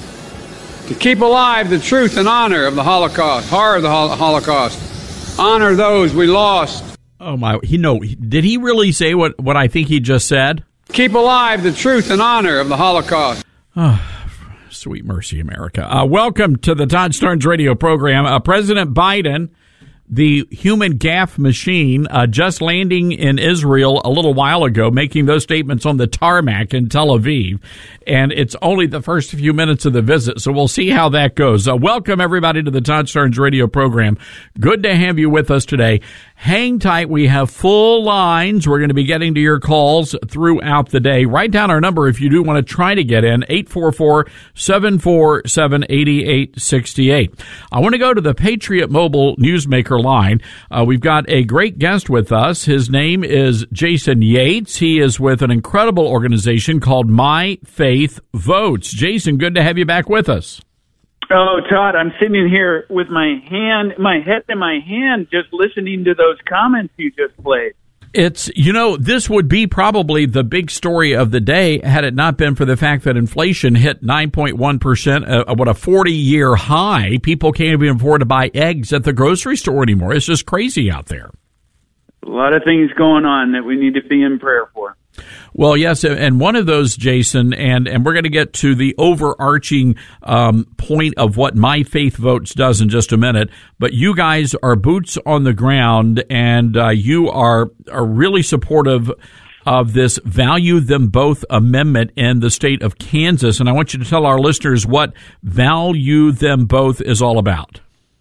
To keep alive the truth and honor of the Holocaust, horror of the Holocaust, honor those we lost.
Oh, my. He no. Did he really say what, what I think he just said?
Keep alive the truth and honor of the Holocaust.
Oh, sweet mercy, America. Uh, welcome to the Todd Starnes radio program. Uh, President Biden, the human gaffe machine, uh, just landing in Israel a little while ago, making those statements on the tarmac in Tel Aviv. And it's only the first few minutes of the visit, so we'll see how that goes. Uh, welcome, everybody, to the Todd Starnes radio program. Good to have you with us today. Hang tight. We have full lines. We're going to be getting to your calls throughout the day. Write down our number if you do want to try to get in, eight four four, seven four seven, eight eight six eight. I want to go to the Patriot Mobile Newsmaker line. Uh, we've got a great guest with us. His name is Jason Yates. He is with an incredible organization called My Faith Votes. Jason, good to have you back with us.
Oh, Todd, I'm sitting here with my hand, my head in my hand, just listening to those comments you just played.
It's, you know, this would be probably the big story of the day had it not been for the fact that inflation hit nine point one percent, uh, what a forty-year high. People can't even afford to buy eggs at the grocery store anymore. It's just crazy out there.
A lot of things going on that we need to be in prayer for.
Well, yes, and one of those, Jason, and, and we're going to get to the overarching um, point of what My Faith Votes does in just a minute, but you guys are boots on the ground, and uh, you are, are really supportive of this Value Them Both amendment in the state of Kansas, and I want you to tell our listeners what Value Them Both is all about.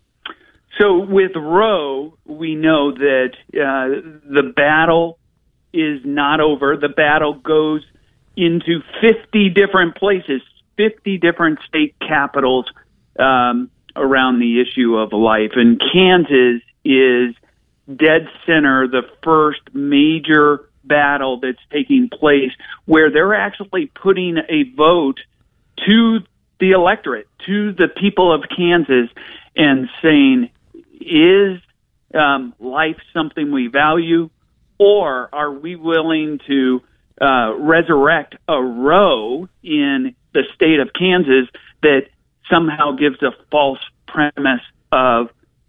So with Roe, we know that uh, the battle is not over. The battle goes into fifty different places, fifty different state capitals um, around the issue of life. And Kansas is dead center, the first major battle that's taking place where they're actually putting a vote to the electorate, to the people of Kansas, and saying, is um, life something we value, or are we willing to uh, resurrect a Roe in the state of Kansas that somehow gives a false premise of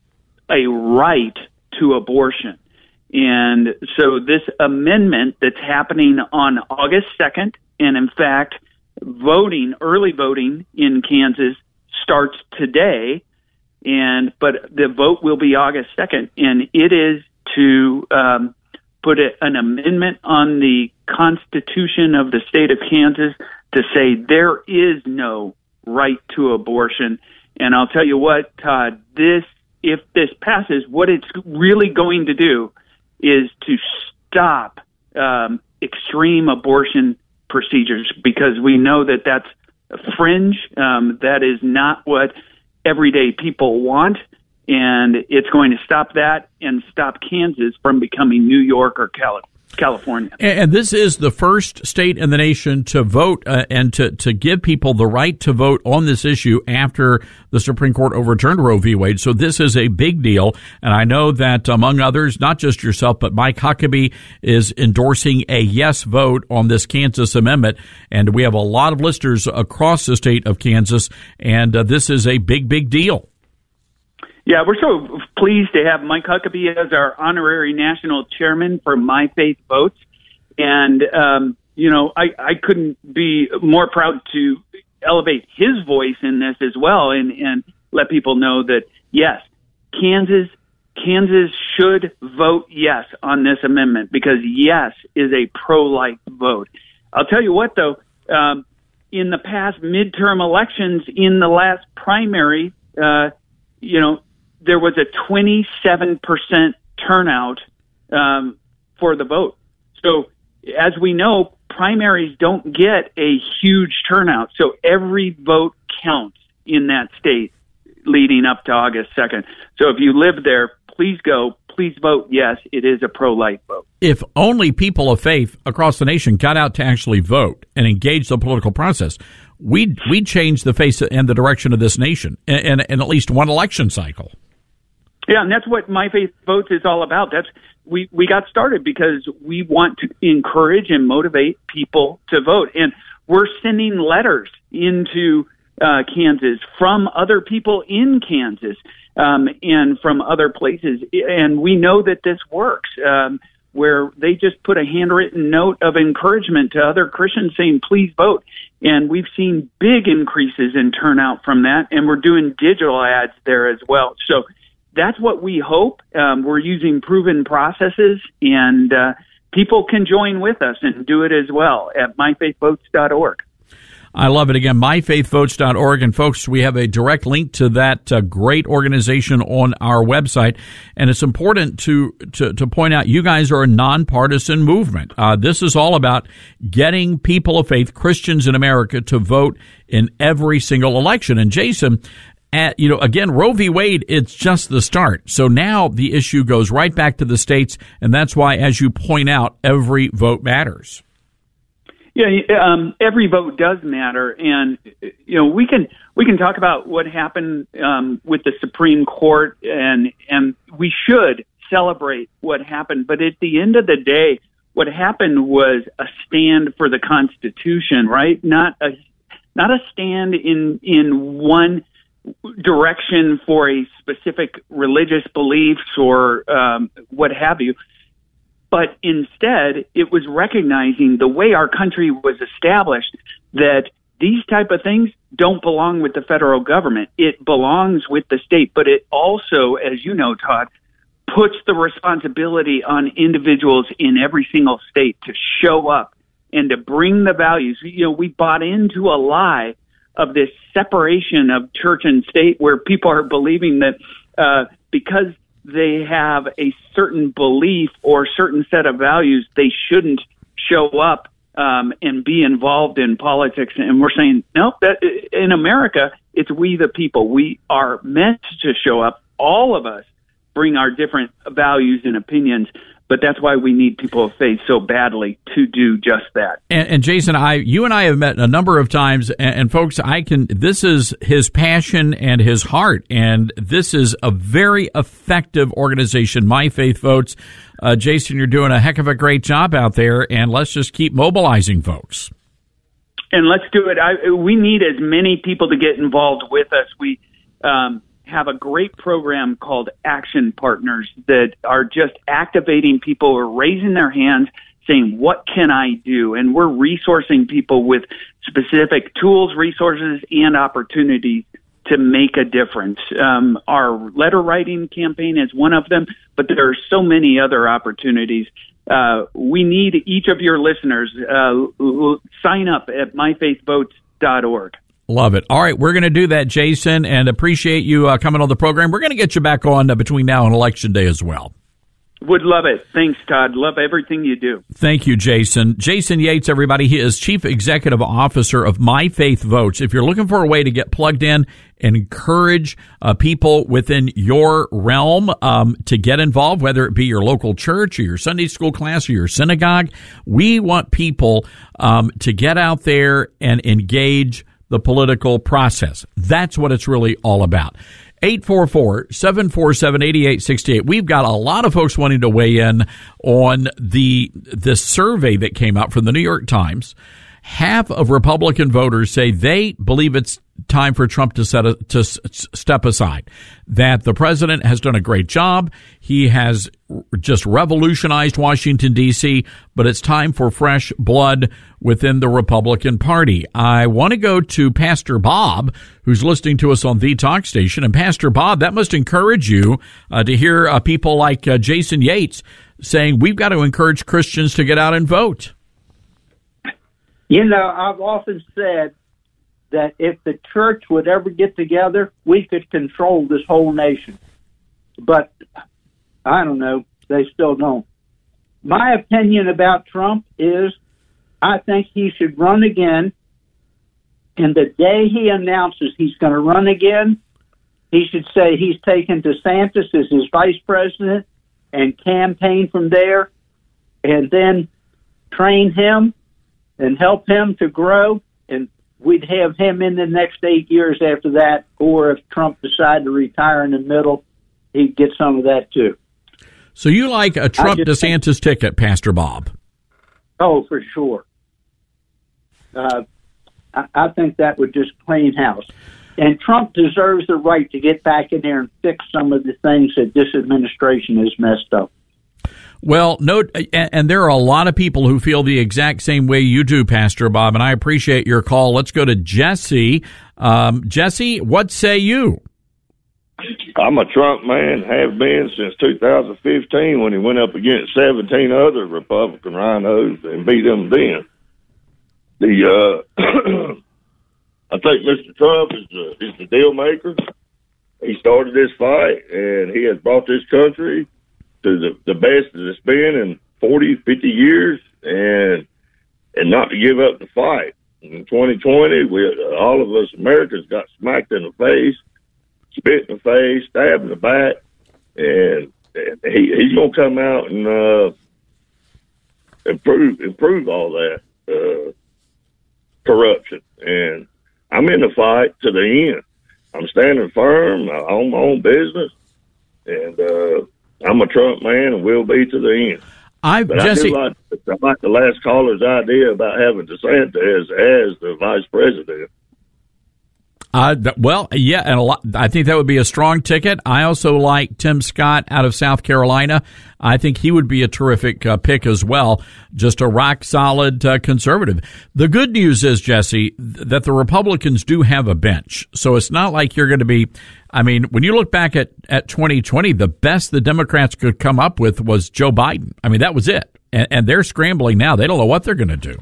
a right to abortion? And so this amendment that's happening on August second, and in fact, voting, early voting in Kansas starts today, and but the vote will be August second, and it is to um, put a, an amendment on the Constitution of the state of Kansas to say there is no right to abortion. And I'll tell you what, Todd, this, if this passes, what it's really going to do is to stop um, extreme abortion procedures, because we know that that's fringe. Um, that is not what everyday people want, and it's going to stop that and stop Kansas from becoming New York or Cali- California.
And this is the first state in the nation to vote uh, and to, to give people the right to vote on this issue after the Supreme Court overturned Roe v. Wade. So this is a big deal. And I know that, among others, not just yourself, but Mike Huckabee is endorsing a yes vote on this Kansas amendment. And we have a lot of listeners across the state of Kansas. And uh, this is a big, big deal.
Yeah, we're so pleased to have Mike Huckabee as our honorary national chairman for My Faith Votes. And, um, you know, I, I couldn't be more proud to elevate his voice in this as well, and, and let people know that, yes, Kansas, Kansas should vote yes on this amendment, because yes is a pro-life vote. I'll tell you what, though, um, in the past midterm elections, in the last primary, uh, you know, there was a twenty-seven percent turnout um, for the vote. So as we know, primaries don't get a huge turnout. So every vote counts in that state leading up to August second. So if you live there, please go. Please vote yes. It is a pro-life vote.
If only people of faith across the nation got out to actually vote and engage the political process, we'd, we'd change the face and the direction of this nation in, in, in at least one election cycle.
Yeah, and that's what My Faith Votes is all about. That's we, we got started because we want to encourage and motivate people to vote. And we're sending letters into uh, Kansas from other people in Kansas um, and from other places. And we know that this works, um, where they just put a handwritten note of encouragement to other Christians saying, please vote. And we've seen big increases in turnout from that. And we're doing digital ads there as well. So that's what we hope. Um, we're using proven processes, and uh, people can join with us and do it as well at my faith votes dot org.
I love it. Again, my faith votes dot org. And folks, we have a direct link to that uh, great organization on our website. And it's important to, to, to point out, you guys are a nonpartisan movement. Uh, this is all about getting people of faith, Christians in America, to vote in every single election. And Jason, At, you know, again, Roe v. Wade, it's just the start. So now the issue goes right back to the states, and that's why, as you point out, every vote matters.
Yeah, um, every vote does matter, and you know we can we can talk about what happened um, with the Supreme Court, and and we should celebrate what happened. But at the end of the day, what happened was a stand for the Constitution, right? Not a not a stand in in one direction for a specific religious beliefs or um, what have you. But instead, it was recognizing the way our country was established that these type of things don't belong with the federal government. It belongs with the state. But it also, as you know, Todd, puts the responsibility on individuals in every single state to show up and to bring the values. You know, we bought into a lie of this separation of church and state, where people are believing that uh, because they have a certain belief or certain set of values, they shouldn't show up um, and be involved in politics. And we're saying, no, that in America, it's we the people. We are meant to show up. All of us bring our different values and opinions, But that's why we need people of faith so badly to do just that.
And, and Jason, I, you and I have met a number of times, and, and folks, I can. This is his passion and his heart, and this is a very effective organization. My Faith Votes, uh, Jason, you're doing a heck of a great job out there, and let's just keep mobilizing folks.
And let's do it. I, we need as many people to get involved with us. We um, have a great program called Action Partners that are just activating people who are raising their hands, saying, what can I do? And we're resourcing people with specific tools, resources, and opportunities to make a difference. Um, our letter writing campaign is one of them, but there are so many other opportunities. Uh, we need each of your listeners. Uh, l- sign up at my faith votes dot org.
Love it. All right, we're going to do that, Jason, and appreciate you uh, coming on the program. We're going to get you back on uh, between now and Election Day as well.
Would love it. Thanks, Todd. Love everything you do.
Thank you, Jason. Jason Yates, everybody. He is Chief Executive Officer of My Faith Votes. If you're looking for a way to get plugged in and encourage uh, people within your realm um, to get involved, whether it be your local church or your Sunday school class or your synagogue, we want people um, to get out there and engage the political process. That's what it's really all about. eight four four, seven four seven, eight eight six eight. We've got a lot of folks wanting to weigh in on the the survey that came out from the New York Times. Half of Republican voters say they believe it's time for Trump to set a, to s- step aside, that the president has done a great job. He has just revolutionized Washington, D C, but it's time for fresh blood within the Republican Party. I want to go to Pastor Bob, who's listening to us on the talk station. And Pastor Bob, that must encourage you uh, to hear uh, people like uh, Jason Yates saying we've got to encourage Christians to get out and vote.
You know, I've often said that if the church would ever get together, we could control this whole nation. But I don't know. They still don't. My opinion about Trump is I think he should run again. And the day he announces he's going to run again, he should say he's taken DeSantis as his vice president and campaign from there, and then train him and help him to grow, and we'd have him in the next eight years after that. Or if Trump decided to retire in the middle, he'd get some of that too.
So you like a Trump-DeSantis ticket, Pastor Bob?
Oh, for sure. Uh, I, I think that would just clean house. And Trump deserves the right to get back in there and fix some of the things that this administration has messed up.
Well, no, and, and there are a lot of people who feel the exact same way you do, Pastor Bob, and I appreciate your call. Let's go to Jesse. Um, Jesse, what say you?
I'm a Trump man, have been since two thousand fifteen when he went up against seventeen other Republican rhinos and beat them then. The uh, I think Mister Trump is the, is the deal maker. He started this fight, and he has brought this country to the, the best that it's been in forty, fifty years, and and not to give up the fight. In twenty twenty, we all of us Americans got smacked in the face, spit in the face, stabbed in the back, and, and he, he's going to come out and uh, improve improve all that uh, corruption. And I'm in the fight to the end. I'm standing firm. I own my own business, and uh, I'm a Trump man and will be to the end.
I,
but
Jesse,
I do like, I like the last caller's idea about having DeSantis as the vice president.
Uh, well, yeah, and a lot, I think that would be a strong ticket. I also like Tim Scott out of South Carolina. I think he would be a terrific uh, pick as well, just a rock-solid uh, conservative. The good news is, Jesse, th- that the Republicans do have a bench. So it's not like you're going to be – I mean, when you look back at, at twenty twenty, the best the Democrats could come up with was Joe Biden. I mean, that was it. And, and they're scrambling now. They don't know what they're going to do.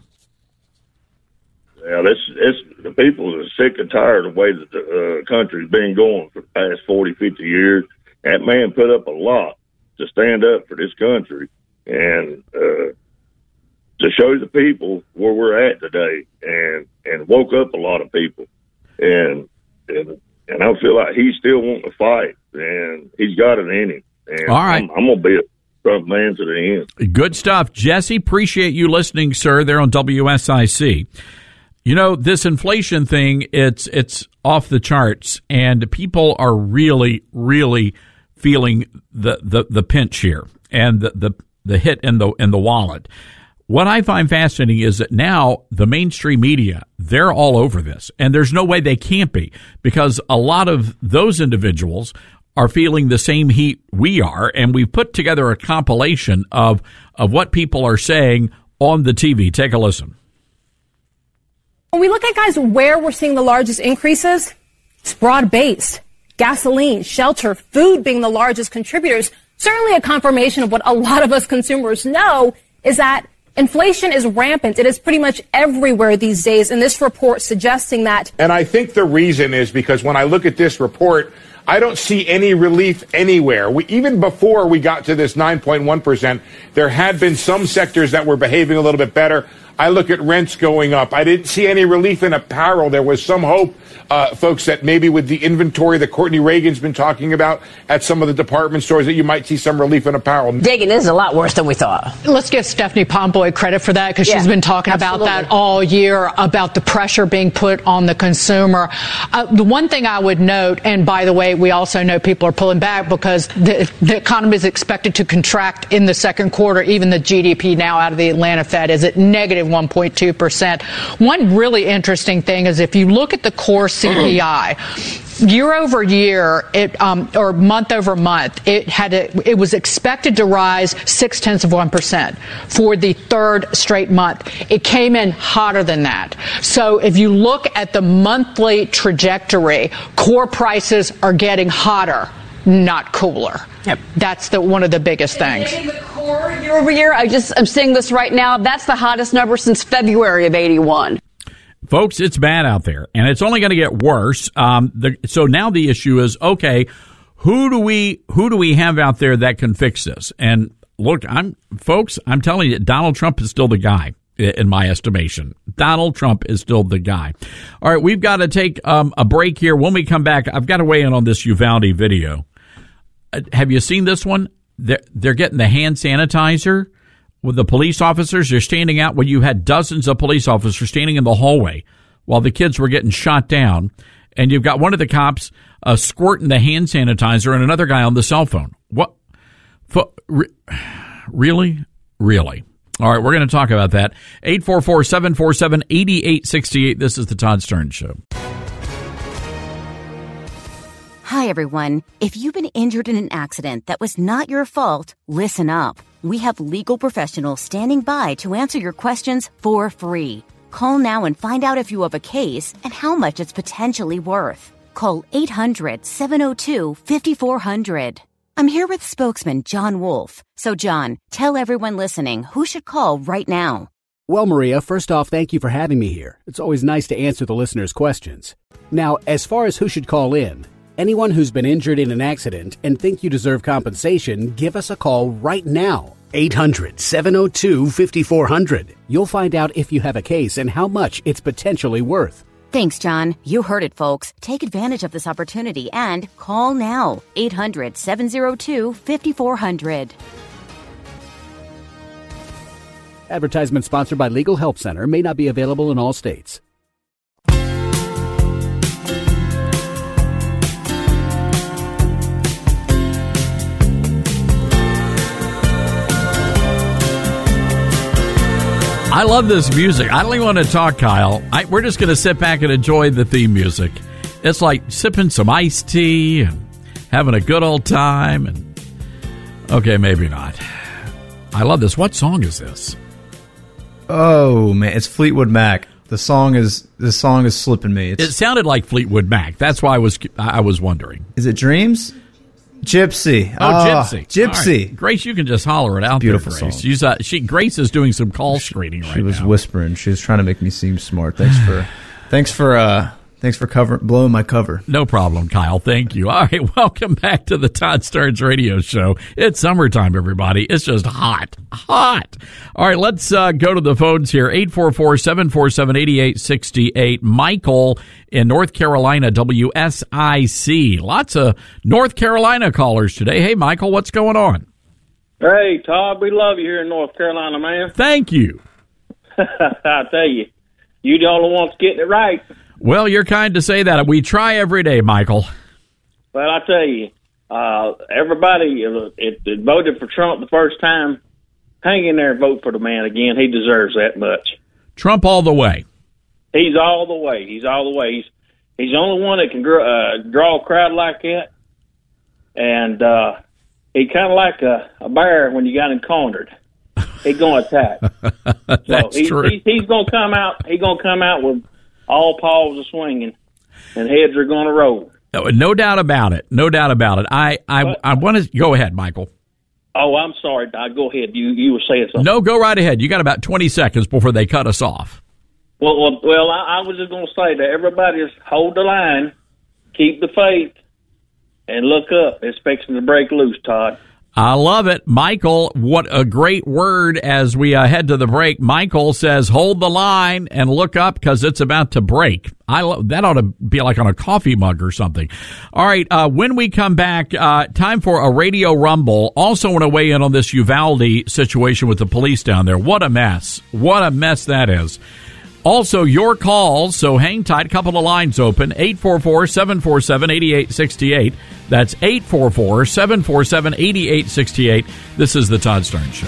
Yeah, this, this, the people are sick and tired of the way that the uh, country's been going for the past forty, fifty years. That man put up a lot to stand up for this country and uh, to show the people where we're at today, and, and woke up a lot of people. And, and and I feel like he's still wanting to fight, and he's got it in him. And
All right.
I'm, I'm going to be Trump man to the end.
Good stuff. Jesse, appreciate you listening, sir, there on W S I C. You know, this inflation thing, it's it's off the charts, and people are really, really feeling the, the, the pinch here and the, the, the hit in the in the wallet. What I find fascinating is that now the mainstream media, they're all over this, and there's no way they can't be, because a lot of those individuals are feeling the same heat we are, and we've put together a compilation of of what people are saying on the T V. Take a listen.
When we look at, guys, where we're seeing the largest increases, it's broad-based. Gasoline, shelter, food being the largest contributors. Certainly a confirmation of what a lot of us consumers know is that inflation is rampant. It is pretty much everywhere these days, and this report suggesting that.
And I think the reason is because when I look at this report, I don't see any relief anywhere. We, even before we got to this nine point one percent, there had been some sectors that were behaving a little bit better. I look at rents going up. I didn't see any relief in apparel. There was some hope, uh, folks, that maybe with the inventory that Courtney Reagan's been talking about at some of the department stores, that you might see some relief in apparel.
Digging is a lot worse than we thought.
Let's give Stephanie Pomboy credit for that, because
Yeah,
she's been talking
absolutely.
about that all year, about the pressure being put on the consumer. Uh, the one thing I would note, and by the way, we also know people are pulling back because the, the economy is expected to contract in the second quarter. Even the G D P now out of the Atlanta Fed is at negative one point two percent. One really interesting thing is if you look at the core C P I, year over year, it um, or month over month, it had a, it was expected to rise six tenths of one percent for the third straight month. It came in hotter than that. So if you look at the monthly trajectory, core prices are getting hotter, not cooler. Yep. That's the one of the biggest things.
Year over year, I just I'm seeing this right now. That's the hottest number since February of eighty-one.
Folks, it's bad out there, and it's only going to get worse. Um, the, so now the issue is, okay, who do we who do we have out there that can fix this? And look, I'm folks, I'm telling you, Donald Trump is still the guy, in my estimation. Donald Trump is still the guy. All right, we've got to take um, a break here. When we come back, I've got to weigh in on this Uvalde video. Uh, have you seen this one? They're, they're getting the hand sanitizer with the police officers. They're standing out when you had dozens of police officers standing in the hallway while the kids were getting shot down. And you've got one of the cops uh, squirting the hand sanitizer and another guy on the cell phone. What? For, re, really? Really? All right, we're going to talk about that. eight four four, seven four seven, eight eight six eight. This is the Todd Stern Show.
Hi, everyone. If you've been injured in an accident that was not your fault, listen up. We have legal professionals standing by to answer your questions for free. Call now and find out if you have a case and how much it's potentially worth. Call eight hundred, seven oh two, five four zero zero. I'm here with spokesman John Wolf. So, John, tell everyone listening who should call right now.
Well, Maria, first off, thank you for having me here. It's always nice to answer the listeners' questions. Now, as far as who should call in, anyone who's been injured in an accident and think you deserve compensation, give us a call right now. eight hundred, seven oh two, five four zero zero. You'll find out if you have a case and how much it's potentially worth.
Thanks, John. You heard it, folks. Take advantage of this opportunity and call now. eight hundred, seven oh two, five four zero zero.
Advertisement sponsored by Legal Help Center. May not be available in all states.
I love this music. I don't even want to talk, Kyle. I, we're just going to sit back and enjoy the theme music. It's like sipping some iced tea and having a good old time. And okay, maybe not. I love this. What song is this?
Oh man, it's Fleetwood Mac. The song is the song is slipping me. It's,
It sounded like Fleetwood Mac. That's why I was I was wondering.
Is it Dreams? Gypsy.
Oh,
Oh,
Gypsy.
Gypsy.
All right. Grace, you can just holler it out
Beautiful
there, Grace.
song.
She's, uh, she, Grace is doing some call screening right
She was
now.
whispering. She was trying to make me seem smart. Thanks for, thanks for, uh, thanks for cover blowing my cover.
No problem, Kyle. Thank you. All right, welcome back to the Todd Stearns Radio Show. It's summertime, everybody. It's just hot, hot. All right, let's uh, go to the phones here. eight four four, seven four seven, eight eight six eight. Michael in North Carolina, W S I C. Lots of North Carolina callers today. Hey, Michael, what's going on?
Hey, Todd, we love you here in North Carolina, man.
Thank you.
I tell you, you the only ones getting it right.
Well, you're kind to say that. We try every day, Michael.
Well, I tell you, uh, everybody uh, it, it voted for Trump the first time. Hang in there and vote for the man again. He deserves that much.
Trump all the way.
He's all the way. He's all the way. He's he's the only one that can draw, uh, draw a crowd like that. And uh, he kind of like a, a bear when you got him cornered. He's going to attack.
That's
so he,
true.
He, he's going to come out. He's going to come out with all paws are swinging, and heads are going to roll.
No, no doubt about it. No doubt about it. I I, but, I want to go ahead, Michael.
Oh, I'm sorry, Doc. Go ahead. You you were saying something.
No, go right ahead. You got about twenty seconds before they cut us off.
Well, well, well I, I was just going to say that everybody just hold the line, keep the faith, and look up. It's fixing to break loose, Todd.
I love it. Michael, what a great word as we uh, head to the break. Michael says, hold the line and look up because it's about to break. I lo- That ought to be like on a coffee mug or something. All right, uh, when we come back, uh, time for a radio rumble. Also want to weigh in on this Uvalde situation with the police down there. What a mess. What a mess that is. Also, your calls, so hang tight. A couple of lines open. eight four four, seven four seven, eight eight six eight. That's eight four four, seven four seven, eight eight six eight. This is the Todd Starnes Show.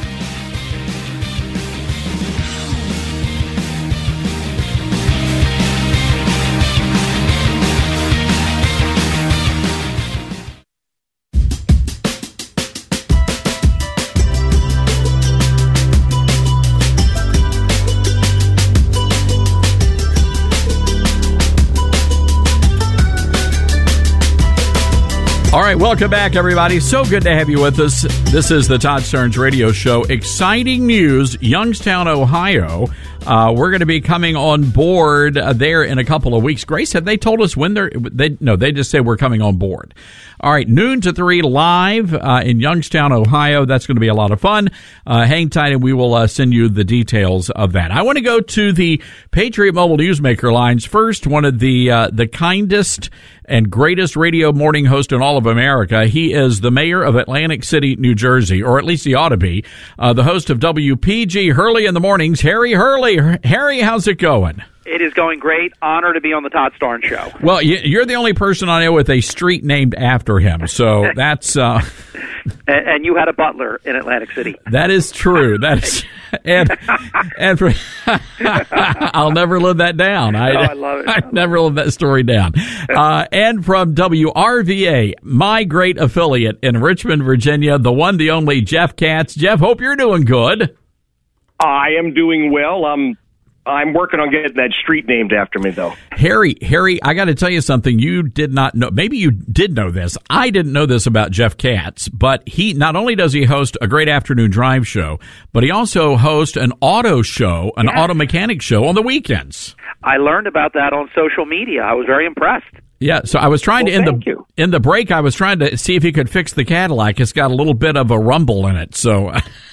All right, welcome back, everybody. So good to have you with us. This is the Todd Starnes Radio Show. Exciting news, Youngstown, Ohio. Uh, we're going to be coming on board uh, there in a couple of weeks. Grace, have they told us when they're... They, no, they just say we're coming on board. All right, noon to three live uh, in Youngstown, Ohio. That's going to be a lot of fun. Uh, hang tight, and we will uh, send you the details of that. I want to go to the Patriot Mobile Newsmaker lines first. One of the uh, the kindest and greatest radio morning host in all of America. He is the mayor of Atlantic City, New Jersey, or at least he ought to be. Uh, the host of W P G Hurley in the Mornings, Harry Hurley. Harry, how's it going?
It is going great. Honor to be on the Todd Starnes Show.
Well, you're the only person I know with a street named after him, so that's... Uh,
and, and you had a butler in Atlantic City.
That is true. That's and and for, I'll never live that down. I,
oh, I love it.
I never live that story down. Uh, and from W R V A, my great affiliate in Richmond, Virginia, the one, the only Jeff Katz. Jeff, hope you're doing good.
I am doing well. I'm I'm working on getting that street named after me, though.
Harry, Harry, I got to tell you something you did not know. Maybe you did know this. I didn't know this about Jeff Katz, but he not only does he host a great afternoon drive show, but he also hosts an auto show, an
yes.
auto mechanic show on the weekends.
I learned about that on social media. I was very impressed.
Yeah, so I was trying
well,
to in
thank
the
you.
in the break. I was trying to see if he could fix the Cadillac. It's got a little bit of a rumble in it, so.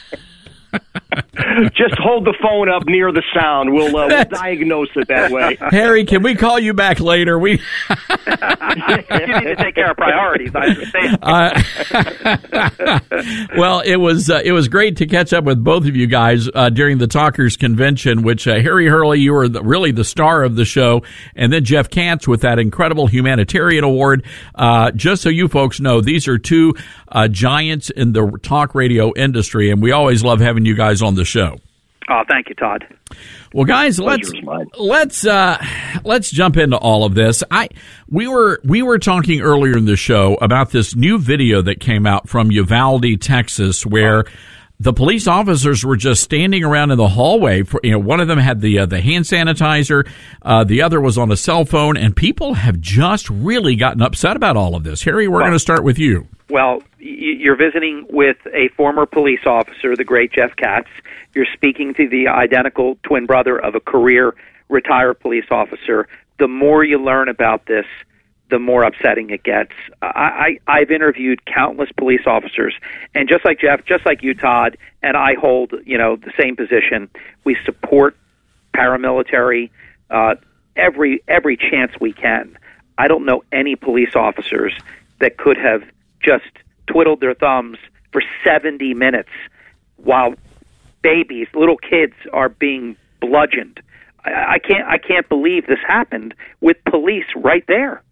Just hold the phone up near the sound. We'll, uh, we'll diagnose it that way.
Harry, can we call you back later? We
you need to take care of priorities. I understand.
Uh, well, it was uh, it was great to catch up with both of you guys uh, during the Talkers Convention. Which uh, Harry Hurley, you were the, really the star of the show, and then Jeff Katz with that incredible humanitarian award. Uh, just so you folks know, these are two uh, giants in the talk radio industry, and we always love having you guys on the show.
Oh, thank you, Todd.
Well, guys, let's let's uh, let's jump into all of this. I we were we were talking earlier in the show about this new video that came out from Uvalde, Texas, where the police officers were just standing around in the hallway. For, you know, one of them had the uh, the hand sanitizer, uh, the other was on a cell phone, and people have just really gotten upset about all of this. Harry, we're
Well,
going to start with you.
Well, you're visiting with a former police officer, the great Jeff Katz. You're speaking to the identical twin brother of a career retired police officer. The more you learn about this, the more upsetting it gets. I, I, I've interviewed countless police officers, and just like Jeff, just like you, Todd, and I hold, you know, the same position. We support paramilitary uh, every every chance we can. I don't know any police officers that could have just twiddled their thumbs for seventy minutes while babies, little kids, are being bludgeoned. I, I can't. I can't believe this happened with police right there.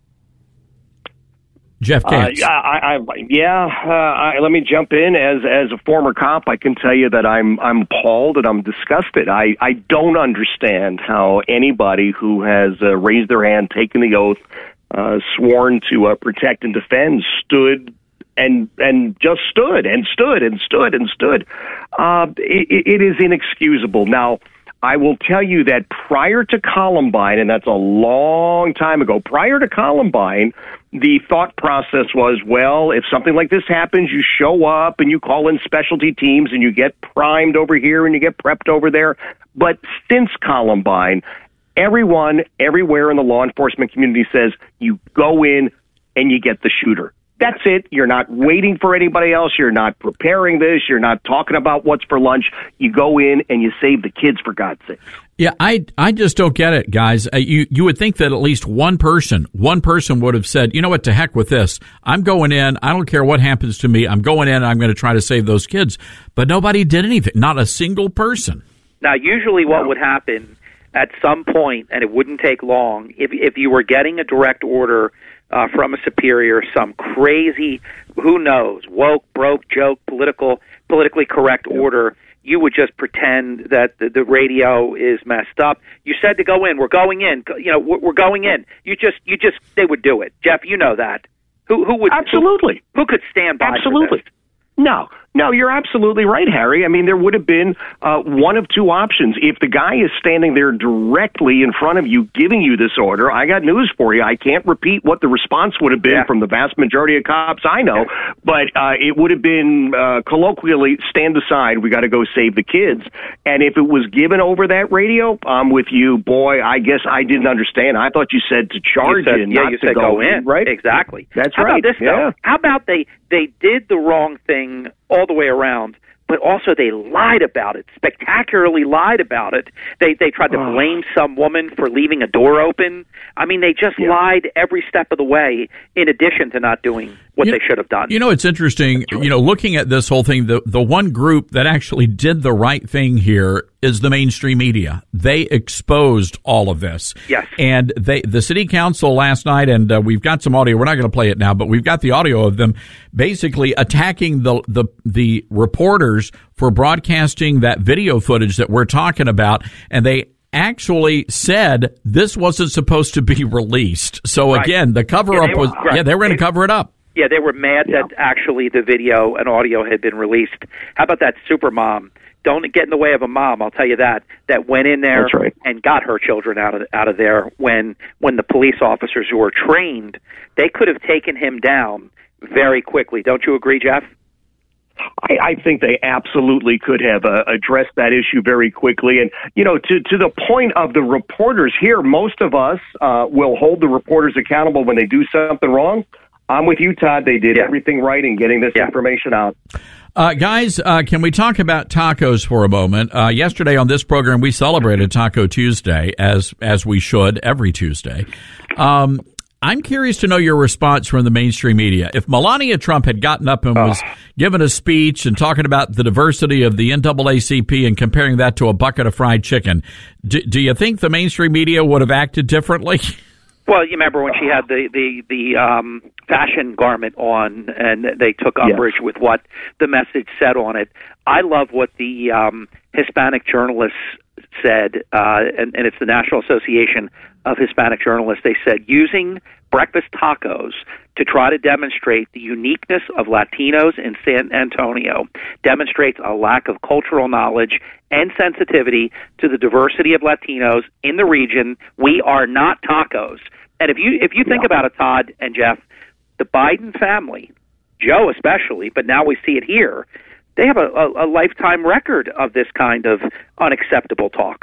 Jeff
Uh,
Katz.
yeah, I, I, yeah uh, I, let me jump in. As as a former cop, I can tell you that I'm I'm appalled and I'm disgusted. I, I don't understand how anybody who has uh, raised their hand, taken the oath, uh, sworn to uh, protect and defend, stood and and just stood and stood and stood and stood. Uh, it, it is inexcusable. Now, I will tell you that prior to Columbine, and that's a long time ago, prior to Columbine, the thought process was, well, if something like this happens, you show up and you call in specialty teams and you get primed over here and you get prepped over there. But since Columbine, everyone, everywhere in the law enforcement community says you go in and you get the shooter. That's it. You're not waiting for anybody else. You're not preparing this. You're not talking about what's for lunch. You go in and you save the kids, for God's sake.
Yeah, I I just don't get it, guys. Uh, you you would think that at least one person, one person would have said, you know what, to heck with this. I'm going in. I don't care what happens to me. I'm going in and I'm going to try to save those kids. But nobody did anything. Not a single person.
Now, usually what would happen at some point, and it wouldn't take long, if if you were getting a direct order Uh, from a superior, some crazy, who knows, woke, broke, joke, political, politically correct order, you would just pretend that the, the radio is messed up. You said to go in. We're going in. You know, we're, we're going in. You just, you just, they would do it. Jeff, you know that. Who, who would?
Absolutely.
Who, who could stand by?
Absolutely.
For this?
No, no, you're absolutely right, Harry. I mean, there would have been uh, one of two options. If the guy is standing there directly in front of you giving you this order, I got news for you. I can't repeat what the response would have been yeah. from the vast majority of cops I know, yeah. but uh, it would have been uh, colloquially, stand aside, we got to go save the kids. And if it was given over that radio, I'm with you. Boy, I guess I didn't understand. I thought you said to charge
you said,
in,
yeah,
not
you
to
said
go,
go in.
in, right?
Exactly.
That's
How
right.
About this,
yeah.
though? How about they, they did the wrong thing all the way around, but also they lied about it, spectacularly lied about it. They they tried to oh. blame some woman for leaving a door open. I mean, they just yeah. lied every step of the way, in addition to not doing what
you,
they should have done.
You know, it's interesting, you know, looking at this whole thing, the, the one group that actually did the right thing here is the mainstream media. They exposed all of this.
Yes.
And they, the city council last night, and uh, we've got some audio. We're not going to play it now, but we've got the audio of them basically attacking the, the, the reporters for broadcasting that video footage that we're talking about. And they actually said this wasn't supposed to be released. So
right.
again, the cover
yeah,
up
were,
was,
right.
yeah, they were going to cover it up.
Yeah, they were mad yeah. that actually the video and audio had been released. How about that super mom? Don't get in the way of a mom, I'll tell you that, that went in there
right.
and got her children out of out of there when when the police officers who were trained, they could have taken him down very quickly. Don't you agree, Jeff?
I, I think they absolutely could have uh, addressed that issue very quickly. And, you know, to, to the point of the reporters here, most of us uh, will hold the reporters accountable when they do something wrong. I'm with you, Todd. They did yeah. everything right in getting this yeah. information out.
Uh, guys, uh, can we talk about tacos for a moment? Uh, yesterday on this program, we celebrated Taco Tuesday, as as we should every Tuesday. Um, I'm curious to know your response from the mainstream media. If Melania Trump had gotten up and was oh. giving a speech and talking about the diversity of the N double A C P and comparing that to a bucket of fried chicken, do, do you think the mainstream media would have acted differently?
Well, you remember when she had the the the um, fashion garment on, and they took umbrage yes. with what the message said on it. I love what the um, Hispanic journalists said, uh, and, and it's the National Association of Hispanic Journalists. They said using breakfast tacos to try to demonstrate the uniqueness of Latinos in San Antonio demonstrates a lack of cultural knowledge and sensitivity to the diversity of Latinos in the region. We are not tacos. And if you if you think yeah. about it, Todd and Jeff, the Biden family, Joe especially, but now we see it here, they have a, a, a lifetime record of this kind of unacceptable talk.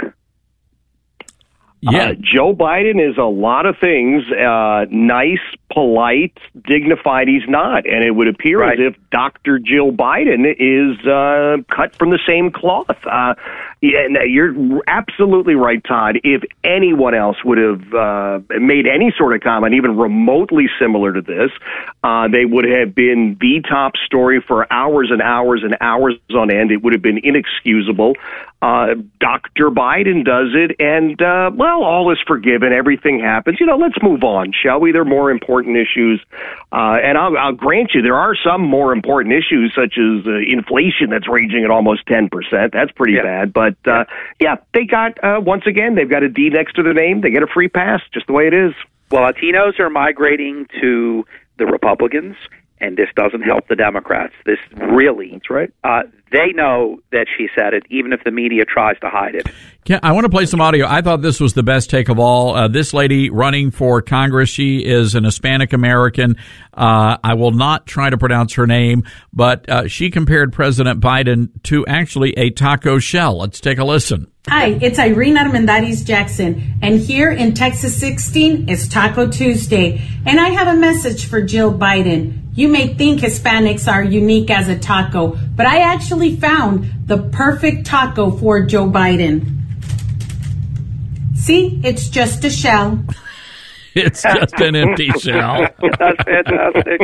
Yeah, uh, Joe Biden is a lot of things, uh, nice, polite, dignified. He's not. And it would appear
right.
as if Doctor Jill Biden is uh, cut from the same cloth. Uh, Yeah, no, you're absolutely right, Todd. If anyone else would have uh, made any sort of comment, even remotely similar to this, uh, they would have been the top story for hours and hours and hours on end. It would have been inexcusable. Uh, Doctor Biden does it, and, uh, well, all is forgiven. Everything happens. You know, let's move on, shall we? There are more important issues. Uh, and I'll, I'll grant you, there are some more important issues, such as uh, inflation that's raging at almost ten percent. That's pretty yeah. bad. But, uh, yeah, they got, uh, once again, they've got a D next to their name. They get a free pass, just the way it is.
Well, Latinos are migrating to the Republicans, and this doesn't help the Democrats. This really,
that's right.
Uh, they know that she said it, even if the media tries to hide it.
Yeah, I want to play some audio. I thought this was the best take of all. Uh, this lady running for Congress, she is an Hispanic American. Uh, I will not try to pronounce her name, but uh, she compared President Biden to actually a taco shell. Let's take a listen.
Hi, it's Irene Armendariz Jackson, and here in Texas sixteen, it's Taco Tuesday, and I have a message for Jill Biden. You may think Hispanics are unique as a taco, but I actually found the perfect taco for Joe Biden. See, it's just a shell.
It's just an empty shell.
That's fantastic.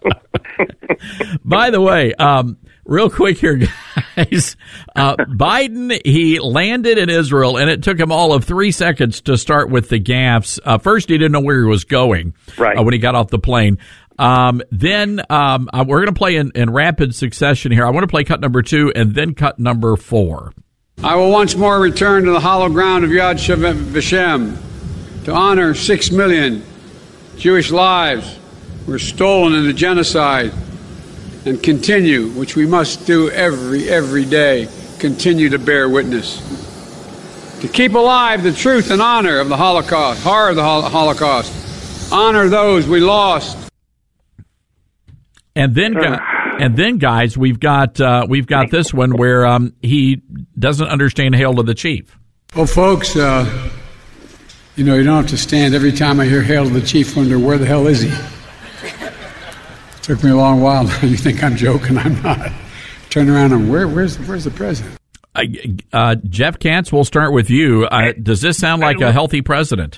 By the way, um, real quick here, guys. Uh, Biden, he landed in Israel, and it took him all of three seconds to start with the gaffes. Uh, first, he didn't know where he was going
right.
uh, when he got off the plane. Um, then um, uh, we're going to play in, in rapid succession here. I want to play cut number two and then cut number four.
I will once more return to the hollow ground of Yad Vashem to honor six million Jewish lives who were stolen in the genocide and continue, which we must do every, every day, continue to bear witness. To keep alive the truth and honor of the Holocaust, horror of the Holocaust, honor those we lost.
And then, and then, guys, we've got uh, we've got this one where um, he doesn't understand "Hail to the Chief."
Well, folks, uh, you know, you don't have to stand every time I hear "Hail to the Chief" wonder where the hell is he. It took me a long while. You think I'm joking? I'm not. Turn around and where where's where's the president?
Uh, uh, Jeff Katz, we'll start with you. Uh, does this sound like a healthy president?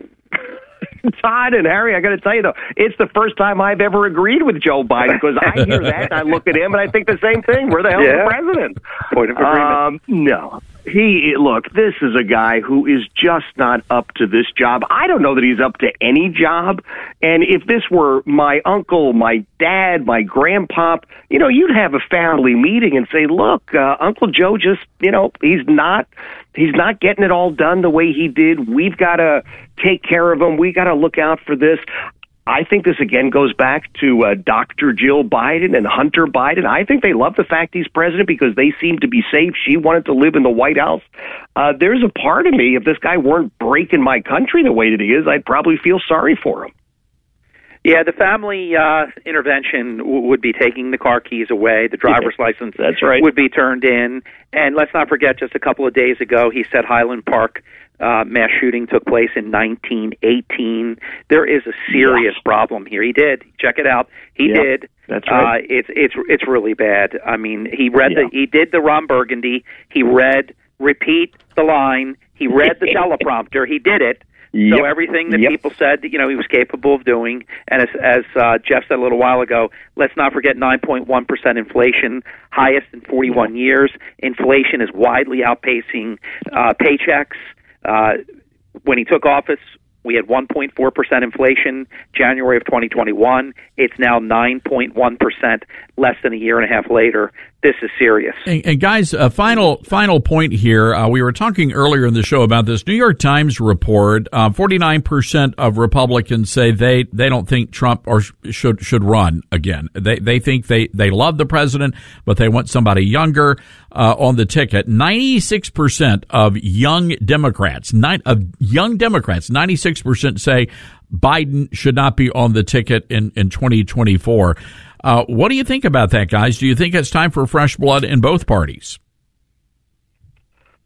Todd and Harry, I got to tell you, though, it's the first time I've ever agreed with Joe Biden, because I hear that, and I look at him, and I think the same thing. Where the hell
yeah.
is the president?
Point of agreement.
Um, no. He, look, this is a guy who is just not up to this job. I don't know that he's up to any job. And if this were my uncle, my dad, my grandpa, you know, you'd have a family meeting and say, look, uh, Uncle Joe just, you know, he's not, he's not getting it all done the way he did. We've got to take care of him. We got to look out for this. I think this again goes back to uh, Doctor Jill Biden and Hunter Biden. I think they love the fact he's president because they seem to be safe. She wanted to live in the White House. Uh, there's a part of me, if this guy weren't breaking my country the way that he is, I'd probably feel sorry for him.
Yeah, the family uh, intervention w- would be taking the car keys away. The driver's yeah, license
that's right.
would be turned in. And let's not forget, just a couple of days ago, he said Highland Park uh, mass shooting took place in nineteen eighteen. There is a serious yeah. problem here. He did. Check it out. He
yeah,
did.
That's right.
Uh, it's it's it's really bad. I mean, he read
yeah.
the he did the Ron Burgundy. He read repeat the line. He read the teleprompter. He did it.
Yep.
So everything that
yep.
people said, you know, he was capable of doing, and as, as uh, Jeff said a little while ago, let's not forget nine point one percent inflation, highest in forty-one years. Inflation is widely outpacing uh, paychecks. Uh, when he took office, we had one point four percent inflation. January of twenty twenty-one, it's now nine point one percent, less than a year and a half later. This is serious.
And, and guys, a final final point here. Uh, we were talking earlier in the show about this New York Times report. Uh, forty-nine percent of Republicans say they, they don't think Trump or sh- should should run again. They they think they, they love the president, but they want somebody younger uh, on the ticket. ninety-six percent of young Democrats, nine, of young Democrats, ninety-six percent say Biden should not be on the ticket in, in twenty twenty-four. Uh, what do you think about that, guys? Do you think it's time for fresh blood in both parties?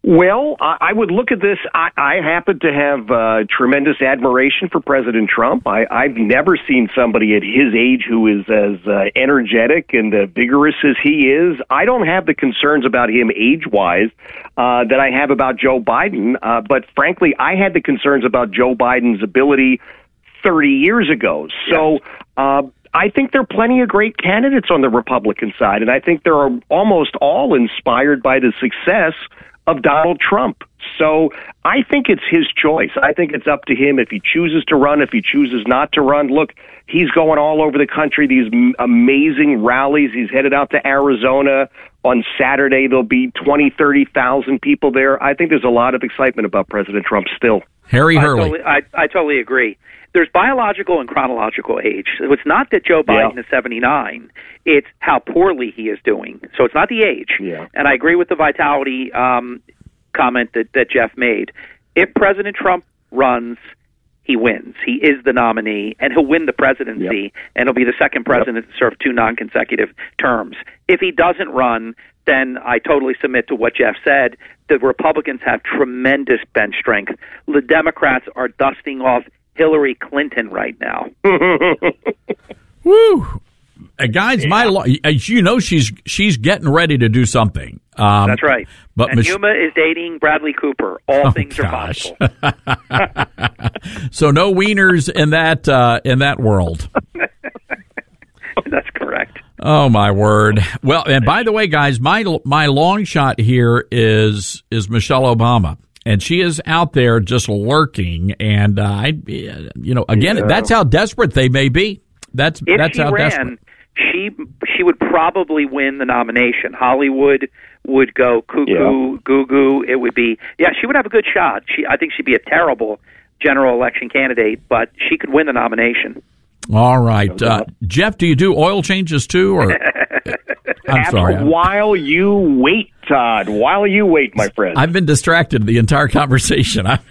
Well, I, I would look at this. I, I happen to have uh, tremendous admiration for President Trump. I, I've never seen somebody at his age who is as uh, energetic and uh, vigorous as he is. I don't have the concerns about him age-wise uh, that I have about Joe Biden. Uh, but frankly, I had the concerns about Joe Biden's ability thirty years ago. So uh, I think there are plenty of great candidates on the Republican side, and I think they're almost all inspired by the success of Donald Trump. So I think it's his choice. I think it's up to him if he chooses to run, if he chooses not to run. Look, he's going all over the country, these m- amazing rallies. He's headed out to Arizona on Saturday. There'll be twenty, thirty thousand people there. I think there's a lot of excitement about President Trump still.
Harry
I
Hurley.
Totally, I, I totally agree. There's biological and chronological age. So it's not that Joe Biden yeah. is seventy-nine. It's how poorly he is doing. So it's not the age.
Yeah.
And I agree with the vitality um, comment that, that Jeff made. If President Trump runs, he wins. He is the nominee, and he'll win the presidency, yep. and he'll be the second president yep. to serve two non-consecutive terms. If he doesn't run, then I totally submit to what Jeff said. The Republicans have tremendous bench strength. The Democrats are dusting off Hillary Clinton right now.
Woo! Uh, guys, yeah. my lo- as you know, she's she's getting ready to do something. Um,
That's right.
But
and
Mich-
Yuma is dating Bradley Cooper. All
oh,
things
gosh.
are possible.
So no wieners in that uh, in that world.
That's correct.
Oh my word! Well, and by the way, guys, my my long shot here is is Michelle Obama. And she is out there just lurking, and uh, I, you know, again, yeah. that's how desperate they may be. That's
if
that's
she
how
ran,
desperate.
She she would probably win the nomination. Hollywood would go cuckoo, yeah. goo goo. It would be yeah. She would have a good shot. She I think she'd be a terrible general election candidate, but she could win the nomination.
All right, uh, Jeff, do you do oil changes too, or? I'm sorry.
While you wait, Todd. While you wait, my friend.
I've been distracted the entire conversation. All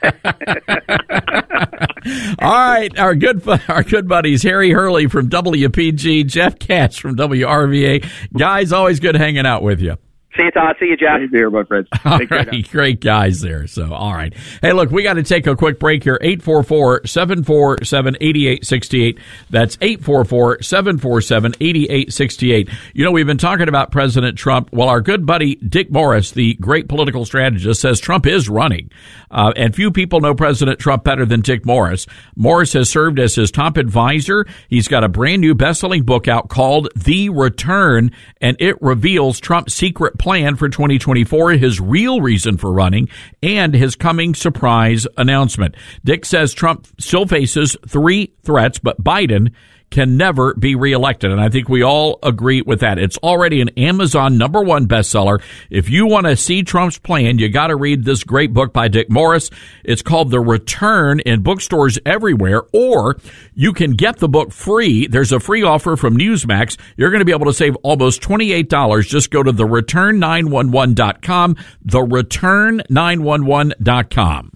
right, our good our good buddies Harry Hurley from W P G, Jeff Katz from W R V A. Guys, always good hanging out with you.
See you, Todd. See you, Jeff.
Hey there, my friend.
All right, great guys there. So, all right. Hey, look, we got to take a quick break here. eight four four, seven four seven, eight eight six eight. That's eight four four, seven four seven, eight eight six eight. You know, we've been talking about President Trump. Well, our good buddy Dick Morris, the great political strategist, says Trump is running. Uh, and few people know President Trump better than Dick Morris. Morris has served as his top advisor. He's got a brand new best-selling book out called The Return, and it reveals Trump's secret plan for twenty twenty-four, his real reason for running, and his coming surprise announcement. Dick says Trump still faces three threats, but Biden can never be reelected. And I think we all agree with that. It's already an Amazon number one bestseller. If you want to see Trump's plan, you got to read this great book by Dick Morris. It's called The Return in bookstores everywhere, or you can get the book free. There's a free offer from Newsmax. You're going to be able to save almost twenty-eight dollars. Just go to the return nine one one dot com, the return nine one one dot com.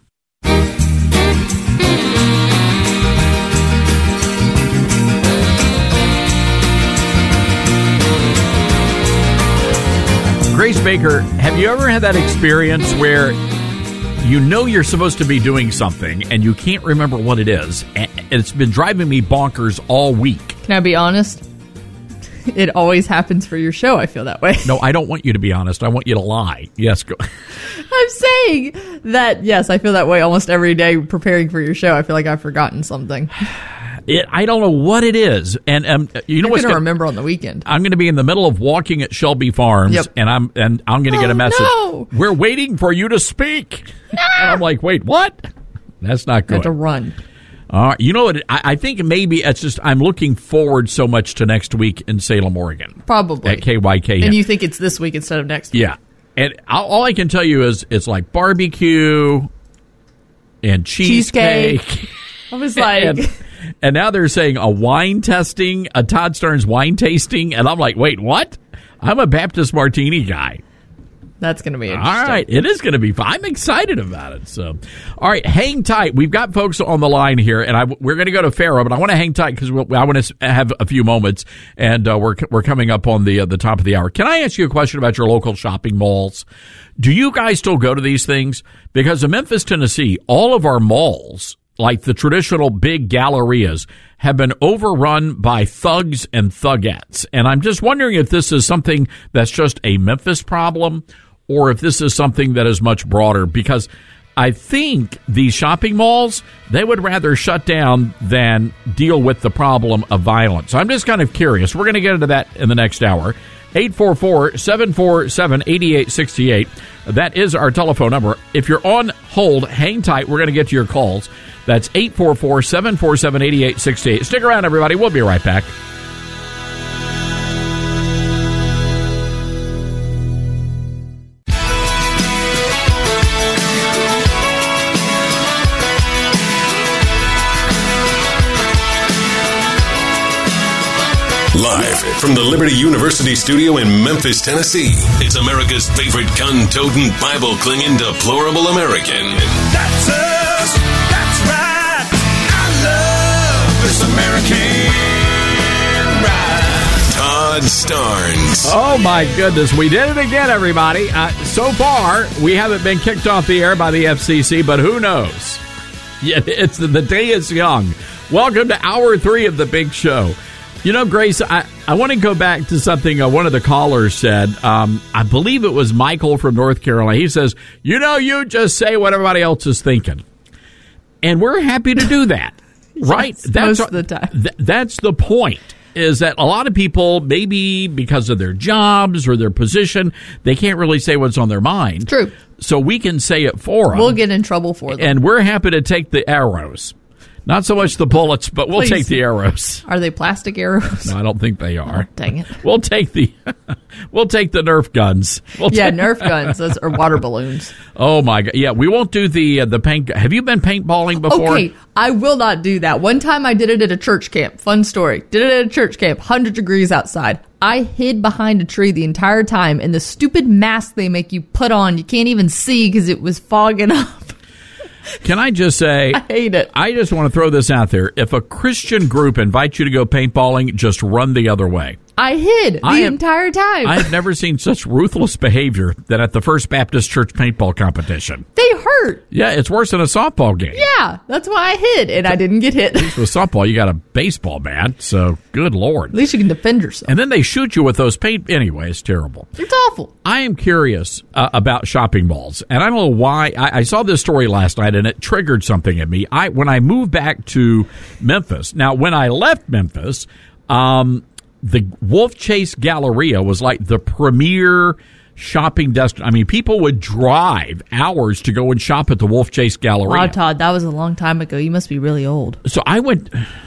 Grace Baker, have you ever had that experience where you know you're supposed to be doing something and you can't remember what it is? And it's been driving me bonkers all week.
Can I be honest? It always happens for your show. I feel that way.
No, I don't want you to be honest. I want you to lie. Yes, go.
I'm saying that, yes, I feel that way almost every day preparing for your show. I feel like I've forgotten something.
It, I don't know what it is, and um, you know
You're
what's
going to remember on the weekend.
I'm going to be in the middle of walking at Shelby Farms,
yep.
and I'm and I'm going to
oh,
get a message.
No.
We're waiting for you to speak,
no.
and I'm like, wait, what? That's not good.
I have to run.
All right, you know what? I, I think maybe it's just I'm looking forward so much to next week in Salem, Oregon,
probably
at K Y K.
And you think it's this week instead of next week?
Yeah, and I'll, all I can tell you is it's like barbecue and cheesecake.
Cheesecake. I was like.
and, And now they're saying a wine testing, a Todd Starnes wine tasting, and I'm like, wait, what? I'm a Baptist martini guy.
That's going to be interesting.
All right. It is going to be fun. I'm excited about it. So, all right. Hang tight. We've got folks on the line here, and I, we're going to go to Pharaoh, but I want to hang tight because we'll, I want to have a few moments, and uh, we're we're coming up on the uh, the top of the hour. Can I ask you a question about your local shopping malls? Do you guys still go to these things? Because in Memphis, Tennessee, all of our malls, like the traditional big gallerias, have been overrun by thugs and thugettes. And I'm just wondering if this is something that's just a Memphis problem or if this is something that is much broader, because I think these shopping malls, they would rather shut down than deal with the problem of violence. So I'm just kind of curious. We're going to get into that in the next hour. eight four four, seven four seven, eight eight six eight. That is our telephone number. If you're on hold, hang tight. We're going to get to your calls. That's eight four four, seven four seven, eight eight six eight. Stick around, everybody. We'll be right back.
Live from the Liberty University studio in Memphis, Tennessee, it's America's favorite gun-toting, Bible-clinging, deplorable American.
That's us. That's right. I love this American ride.
Todd Starnes.
Oh, my goodness. We did it again, everybody. Uh, so far, we haven't been kicked off the air by the F C C, but who knows? Yeah, it's the, the day is young. Welcome to hour three of the big show. You know, Grace, I, I want to go back to something uh, one of the callers said. Um, I believe it was Michael from North Carolina. He says, you know, you just say what everybody else is thinking. And we're happy to do that, right?
Yes,
that's,
most of the time.
Th- that's the point, is that a lot of people, maybe because of their jobs or their position, they can't really say what's on their mind.
True.
So we can say it for them.
We'll get in trouble for them.
And we're happy to take the arrows. Not so much the bullets, but we'll
Please.
take the arrows.
Are they plastic arrows?
No, I don't think they are.
Oh, dang it.
We'll take the we'll take the Nerf guns. We'll
yeah,
take,
Nerf guns those are water balloons.
Oh my God! Yeah, we won't do the uh, the paint. Have you been paintballing before?
Okay, I will not do that. One time I did it at a church camp. Fun story. Did it at a church camp. one hundred degrees outside. I hid behind a tree the entire time, and the stupid mask they make you put on, you can't even see because it was fogging up.
Can I just say,
I hate it.
I just want to throw this out there. If a Christian group invites you to go paintballing, just run the other way.
I hid the
I have,
entire time.
I have never seen such ruthless behavior than at the First Baptist Church paintball competition.
They hurt.
Yeah, it's worse than a softball game.
Yeah, that's why I hid, and I didn't get hit.
At least with softball, you got a baseball bat, so good Lord.
At least you can defend yourself.
And then they shoot you with those paint. Anyway, it's terrible.
It's awful.
I am curious uh, about shopping malls, and I don't know why. I, I saw this story last night, and it triggered something in me. I when I moved back to Memphis. Now, when I left Memphis, um, the Wolf Chase Galleria was like the premier shopping destination. I mean, people would drive hours to go and shop at the Wolf Chase Galleria.
Wow, Todd, that was a long time ago. You must be really old.
So I went.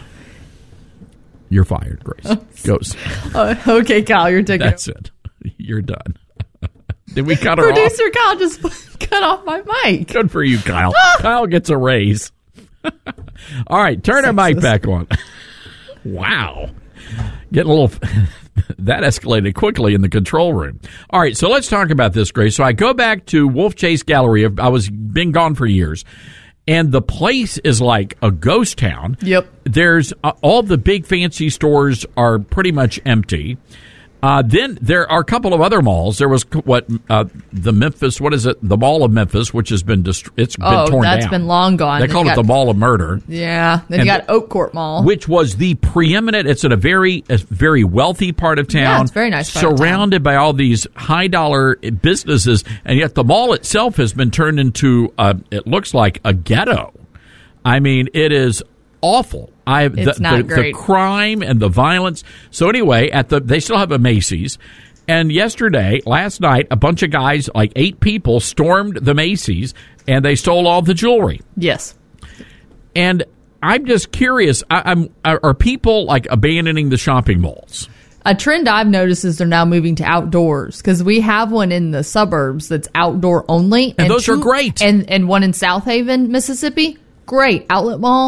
You're fired, Grace. Goes.
Uh, okay, Kyle, you're taking.
That's it. You're done. Did we cut her off?
Producer Kyle just cut off my mic.
Good for you, Kyle. Kyle gets a raise. All right, turn our mic back on. Wow. Getting a little... that escalated quickly in the control room. All right, so let's talk about this, Grace. So I go back to Wolf Chase Gallery. I was been gone for years. And the place is like a ghost town.
Yep.
There's... Uh, all the big fancy stores are pretty much empty. Uh, then there are a couple of other malls. There was what uh, the Memphis, what is it? The Mall of Memphis, which has been dist- it's been
oh,
torn down.
Oh, that's been long gone.
They
then
call it
got,
the Mall of Murder.
Yeah. Then
and
you got Oak Court Mall,
which was the preeminent. It's in a very, a very wealthy part of town.
Yeah, it's very nice. Part
surrounded
of town.
by all these high dollar businesses, and yet the mall itself has been turned into, a, it looks like a ghetto. I mean, it is awful. I
it's
the,
not
the,
great.
the crime and the violence. So anyway, at the they still have a Macy's. And yesterday, last night, a bunch of guys, like eight people, stormed the Macy's, and they stole all the jewelry.
Yes.
And I'm just curious, I, I'm are, are people, like, abandoning the shopping malls?
A trend I've noticed is they're now moving to outdoors, because we have one in the suburbs that's outdoor only.
And, and those two, are great.
And, and one in South Haven, Mississippi, great. Outlet Mall,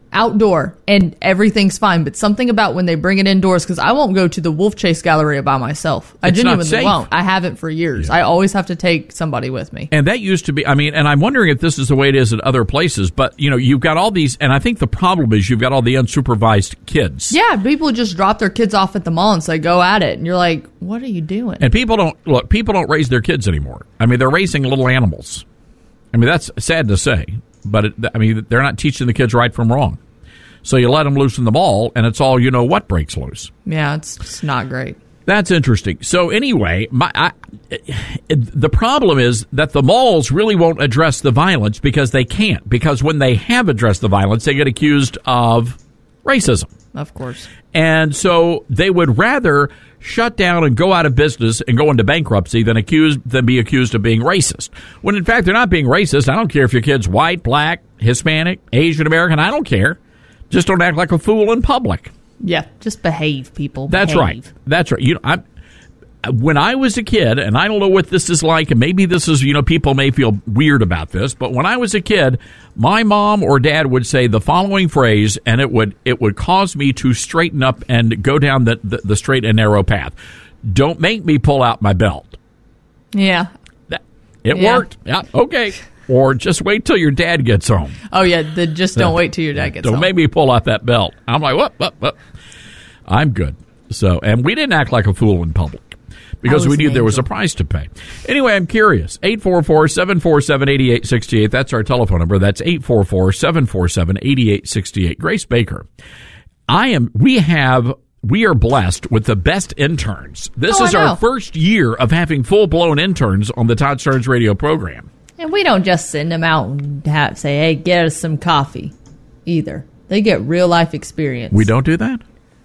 outdoor, and everything's fine. But something about when they bring it indoors, because I won't go to the Wolf Chase Galleria by myself. I
It's
genuinely
not safe.
won't. I haven't for years. I always have to take somebody with me.
And that used to be, I mean, and I'm wondering if this is the way it is at other places, but, you know, you've got all these, and I think the problem is you've got all the unsupervised kids.
Yeah, people just drop their kids off at the mall and say, go at it. And you're like, what are you doing?
And people don't, look, people don't raise their kids anymore. I mean, they're raising little animals. I mean, that's sad to say, but, it, I mean, they're not teaching the kids right from wrong. So you let them loose in the mall, and it's all you know what breaks loose.
Yeah, it's, it's not great.
That's interesting. So anyway, my, I, it, the problem is that the malls really won't address the violence because they can't. Because when they have addressed the violence, they get accused of racism.
Of course.
And so they would rather shut down and go out of business and go into bankruptcy than accuse than be accused of being racist. When in fact they're not being racist. I don't care if your kid's white, black, Hispanic, Asian American. I don't care. Just don't act like a fool in public.
Yeah, just behave, people.
That's
behave.
right. That's right. You know, I when I was a kid, and I don't know what this is like, and maybe this is, you know, people may feel weird about this, but when I was a kid, my mom or dad would say the following phrase, and it would it would cause me to straighten up and go down the, the, the straight and narrow path. Don't make me pull out my belt.
Yeah.
That, it
Yeah.
worked. Yeah, okay. Or just wait till your dad gets home.
Oh, yeah, the, just don't wait till your dad gets
Don't
home.
make me pull out that belt. I'm like, what, what, what? I'm good. So, and we didn't act like a fool in public because we knew there was a price to pay. Anyway, I'm curious. eight four four, seven four seven, eight eight six eight. That's our telephone number. That's eight four four, seven four seven, eight eight six eight. Grace Baker, I am, we have, we are blessed with the best interns. This
Oh,
is
I know.
our first year of having full-blown interns on the Todd Stearns radio program.
And we don't just send them out and have, say, hey, get us some coffee either. They get real-life experience.
We don't do that?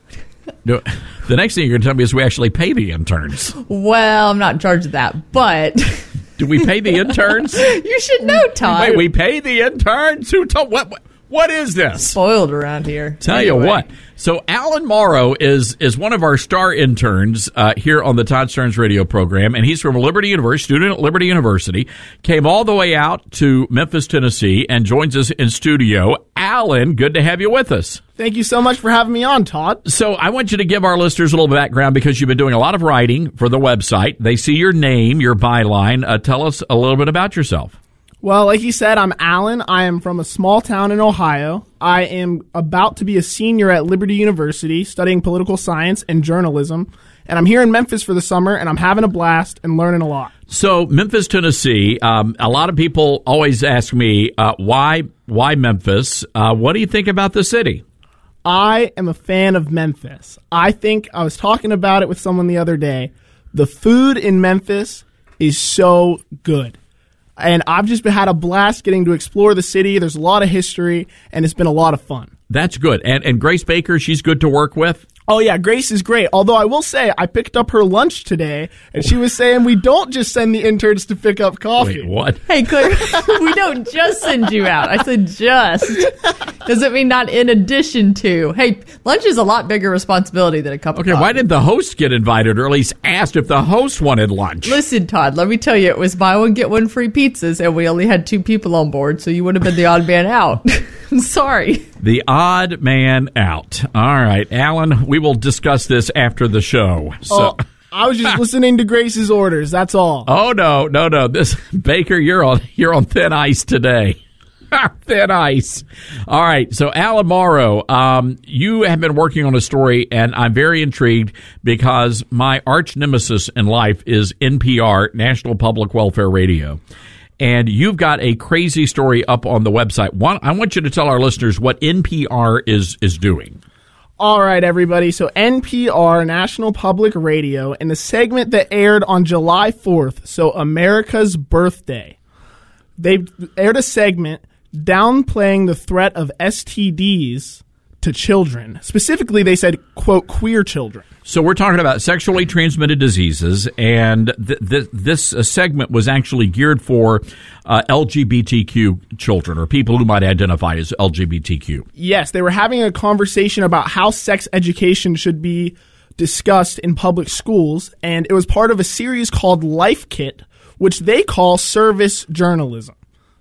No. The next thing you're going to tell me is we actually pay the interns.
Well, I'm not in charge of that, but...
Do we pay the interns?
You should know, Todd.
Wait, we pay the interns? Who told what? What, what is this?
Spoiled around here.
Tell you
Anyway.
what. So Alan Morrow is is one of our star interns uh, here on the Todd Stearns radio program, and he's from Liberty University, student at Liberty University. Came all the way out to Memphis, Tennessee, and joins us in studio. Alan, good to have you with us.
Thank you so much for having me on, Todd.
So I want you to give our listeners a little background because you've been doing a lot of writing for the website. They see your name, your byline. Uh, tell us a little bit about yourself.
Well, like you said, I'm Alan. I am from a small town in Ohio. I am about to be a senior at Liberty University studying political science and journalism. And I'm here in Memphis for the summer, and I'm having a blast and learning a lot.
So Memphis, Tennessee, um, a lot of people always ask me, uh, why why Memphis? Uh, what do you think about the city?
I am a fan of Memphis. I think I was talking about it with someone the other day. The food in Memphis is so good. And I've just been, had a blast getting to explore the city. There's a lot of history, and it's been a lot of fun.
That's good. And, and Grace Baker, she's good to work with?
Oh, yeah, Grace is great. Although I will say, I picked up her lunch today, and she was saying we don't just send the interns to pick up coffee.
Wait, what?
Hey, Claire, we don't just send you out. I said just. Doesn't mean not in addition to. Hey, lunch is a lot bigger responsibility than a cup
Okay,
of coffee.
why didn't the host get invited, or at least asked if the host wanted lunch?
Listen, Todd, let me tell you, it was buy one, get one free pizzas, and we only had two people on board, so you would have been the odd man out. I'm sorry.
The odd man out. All right, Alan, we will discuss this after the show. So.
Oh, I was just listening to Grace's orders, that's all.
Oh, no, no, no. This Baker, you're on you're on thin ice today. Thin ice. All right. So, Alan Morrow, um, you have been working on a story, and I'm very intrigued because my arch nemesis in life is N P R, National Public Welfare Radio. And you've got a crazy story up on the website. One, I want you to tell our listeners what N P R is is doing.
All right, everybody. So N P R, National Public Radio, in a segment that aired on July fourth, so America's birthday, they aired a segment downplaying the threat of S T Ds to children. Specifically, they said, quote, queer children.
So we're talking about sexually transmitted diseases, and th- th- this uh, segment was actually geared for uh, L G B T Q children, or people who might identify as L G B T Q.
Yes, they were having a conversation about how sex education should be discussed in public schools, and it was part of a series called Life Kit, which they call service journalism.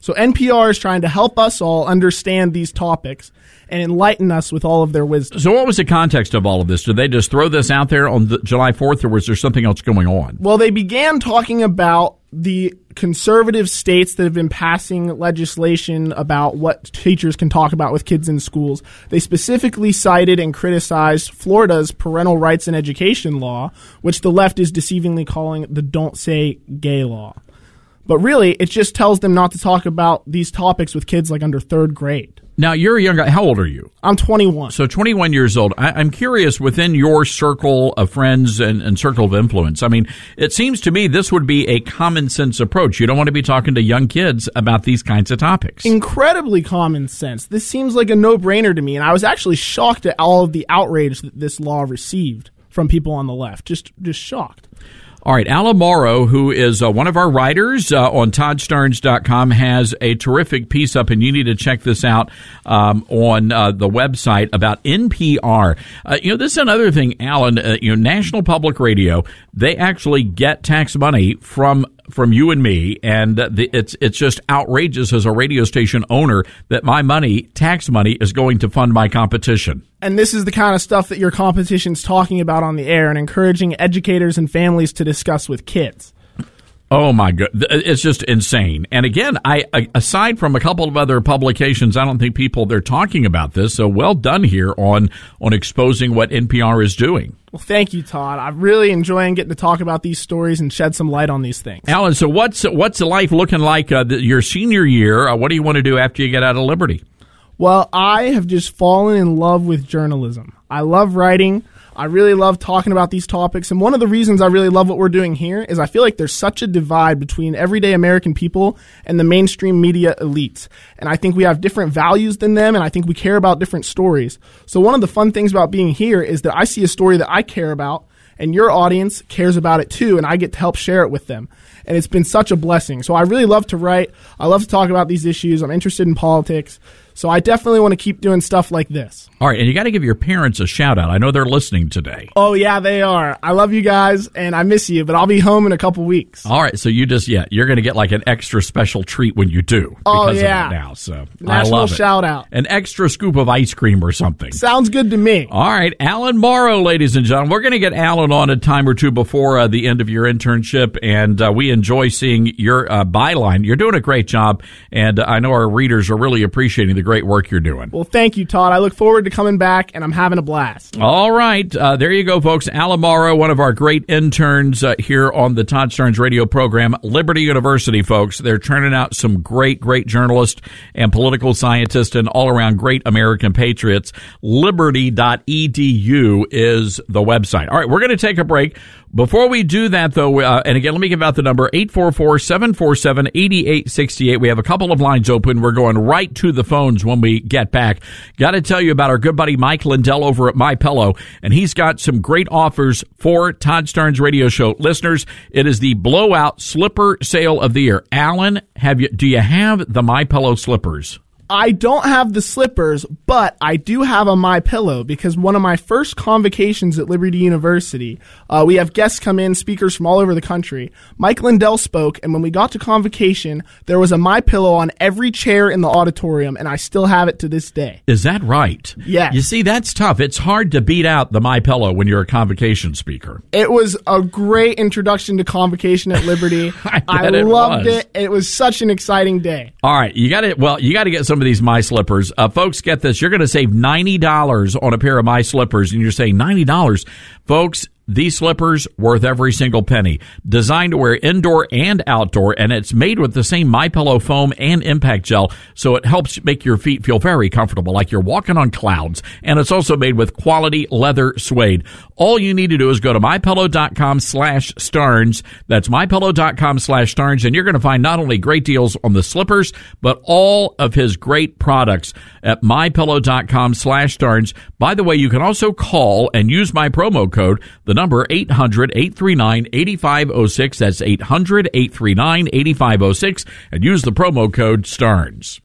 So N P R is trying to help us all understand these topics and enlighten us with all of their wisdom.
So what was the context of all of this? Did they just throw this out there on the July fourth, or was there something else going on?
Well, they began talking about the conservative states that have been passing legislation about what teachers can talk about with kids in schools. They specifically cited and criticized Florida's parental rights and education law, which the left is deceivingly calling the Don't Say Gay law. But really, it just tells them not to talk about these topics with kids like under third grade.
Now, you're a young guy. How old are you?
I'm twenty-one.
So twenty-one years old. I, I'm curious, within your circle of friends and, and circle of influence, I mean, it seems to me this would be a common sense approach. You don't want to be talking to young kids about these kinds of topics.
Incredibly common sense. This seems like a no-brainer to me, and I was actually shocked at all of the outrage that this law received from people on the left. Just, just shocked.
All right, Alan Morrow, who is uh, one of our writers uh, on Todd Starnes dot com, has a terrific piece up, and you need to check this out um, on uh, the website about N P R. Uh, you know, this is another thing, Alan, uh, you know, National Public Radio, they actually get tax money from from you and me, and the, it's it's just outrageous as a radio station owner that my money, tax money, is going to fund my competition.
And this is the kind of stuff that your competition's talking about on the air and encouraging educators and families to discuss with kids.
Oh, my God. It's just insane. And again, I aside from a couple of other publications, I don't think people, they're talking about this. So well done here on, on exposing what N P R is doing.
Well, thank you, Todd. I'm really enjoying getting to talk about these stories and shed some light on these things.
Alan, so what's what's life looking like uh, the, your senior year? Uh, what do you want to do after you get out of Liberty?
Well, I have just fallen in love with journalism. I love writing. I really love talking about these topics. And one of the reasons I really love what we're doing here is I feel like there's such a divide between everyday American people and the mainstream media elites. And I think we have different values than them, and I think we care about different stories. So one of the fun things about being here is that I see a story that I care about, and your audience cares about it too, and I get to help share it with them. And it's been such a blessing. So I really love to write. I love to talk about these issues. I'm interested in politics. So I definitely want to keep doing stuff like this.
All right, and you got to give your parents a shout-out. I know they're listening today.
Oh, yeah, they are. I love you guys, and I miss you, but I'll be home in a couple weeks.
All right, so you just, yeah, you're going to get like an extra special treat when you do.
Oh,
because
yeah.
of that now, so
National
I love it.
shout-out.
An extra scoop of ice cream or something.
Sounds good to me.
All right, Alan Morrow, ladies and gentlemen. We're going to get Alan on a time or two before uh, the end of your internship, and uh, we enjoy seeing your uh, byline. You're doing a great job, and uh, I know our readers are really appreciating the great work you're doing.
Well, thank you, Todd. I look forward to coming back, and I'm having a blast.
All right. Uh, there you go, folks. Alan Morrow, one of our great interns uh, here on the Todd Starnes radio program. Liberty University, folks. They're turning out some great, great journalists and political scientists and all-around great American patriots. liberty dot e d u is the website. All right, we're going to take a break. Before we do that, though, uh, and again, let me give out the number, eight four four, seven four seven, eight eight six eight. We have a couple of lines open. We're going right to the phones when we get back. Got to tell you about our good buddy Mike Lindell over at MyPillow, and he's got some great offers for Todd Starnes Radio Show listeners. It is the blowout slipper sale of the year. Alan, have you? Do you have the MyPillow slippers?
I don't have the slippers, but I do have a MyPillow because one of my first convocations at Liberty University, uh, we have guests come in, speakers from all over the country. Mike Lindell spoke, and when we got to convocation, there was a MyPillow on every chair in the auditorium, and I still have it to this day.
Is that right?
Yes.
You see, that's tough. It's hard to beat out the MyPillow when you're a convocation speaker.
It was a great introduction to convocation at Liberty.
I,
I
it
loved
was.
it. It was such an exciting day.
All right, you got to well, you got to get some of these My Slippers. Uh, folks, get this. You're going to save ninety dollars on a pair of My Slippers, and you're saying ninety dollars. Folks, these slippers worth every single penny. Designed to wear indoor and outdoor, and it's made with the same MyPillow foam and impact gel, so it helps make your feet feel very comfortable, like you're walking on clouds. And it's also made with quality leather suede. All you need to do is go to MyPillow.com slash Starnes. That's MyPillow.com slash Starnes, and you're going to find not only great deals on the slippers, but all of his great products at MyPillow.com slash Starnes. By the way, you can also call and use my promo code, the number eight hundred, eight three nine, eight five zero six. That's eight hundred, eight three nine, eight five zero six, and use the promo code Starnes.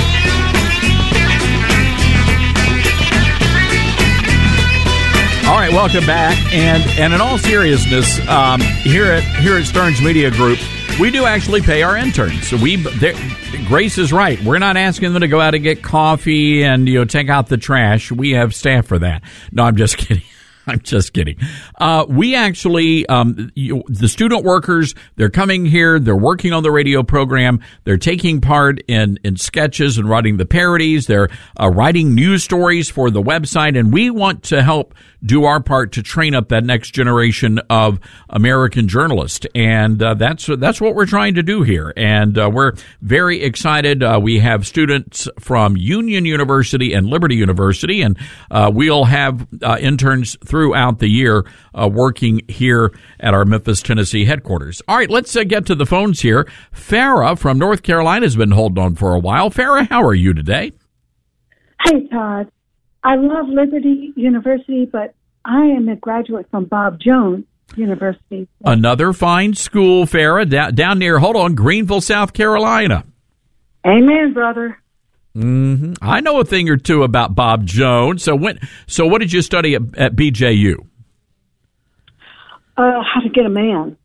All right, welcome back. And and in all seriousness, um, here at here at Stearns Media Group, we do actually pay our interns. So we, Grace is right. We're not asking them to go out and get coffee and, you know, take out the trash. We have staff for that. No, I'm just kidding. I'm just kidding. Uh, we actually, um, you, the student workers, they're coming here, they're working on the radio program, they're taking part in, in sketches and writing the parodies, they're uh, writing news stories for the website, and we want to help do our part to train up that next generation of American journalists. And uh, that's that's what we're trying to do here. And uh, we're very excited. Uh, we have students from Union University and Liberty University, and uh, we'll have uh, interns throughout the year uh, working here at our Memphis, Tennessee headquarters. All right, let's uh, get to the phones here. Farrah from North Carolina has been holding on for a while. Farrah, how are you today?
Hey, Todd. I love Liberty University, but I am a graduate from Bob Jones University.
Another fine school, Farrah, down, down near, hold on, Greenville, South Carolina.
Amen, brother.
Mm-hmm. I know a thing or two about Bob Jones. So when, so what did you study at, at B J U?
Uh, how to get a man.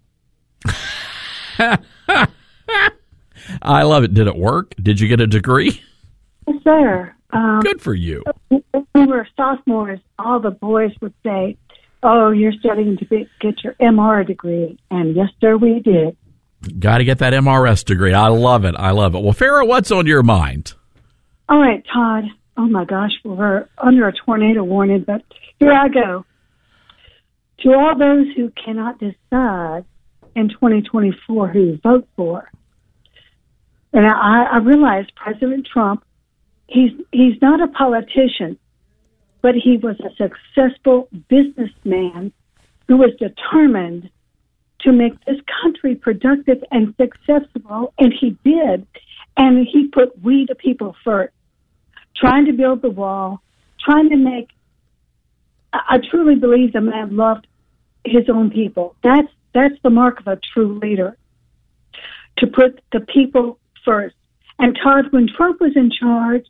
I love it. Did it work? Did you get a degree?
Yes, sir. Um,
Good for you.
When we were sophomores, all the boys would say, oh, you're studying to be, get your M R degree. And yes, sir, we did.
Got to get that M R S degree. I love it. I love it. Well, Farrah, what's on your mind?
All right, Todd. Oh, my gosh, we're under a tornado warning, but here I go. To all those who cannot decide in twenty twenty-four who to vote for, and I, I realize President Trump, he's he's not a politician, but he was a successful businessman who was determined to make this country productive and successful, and he did. And he put we the people first, trying to build the wall, trying to make, I, I truly believe the man loved his own people. That's, that's the mark of a true leader, to put the people first. And Todd, when Trump was in charge,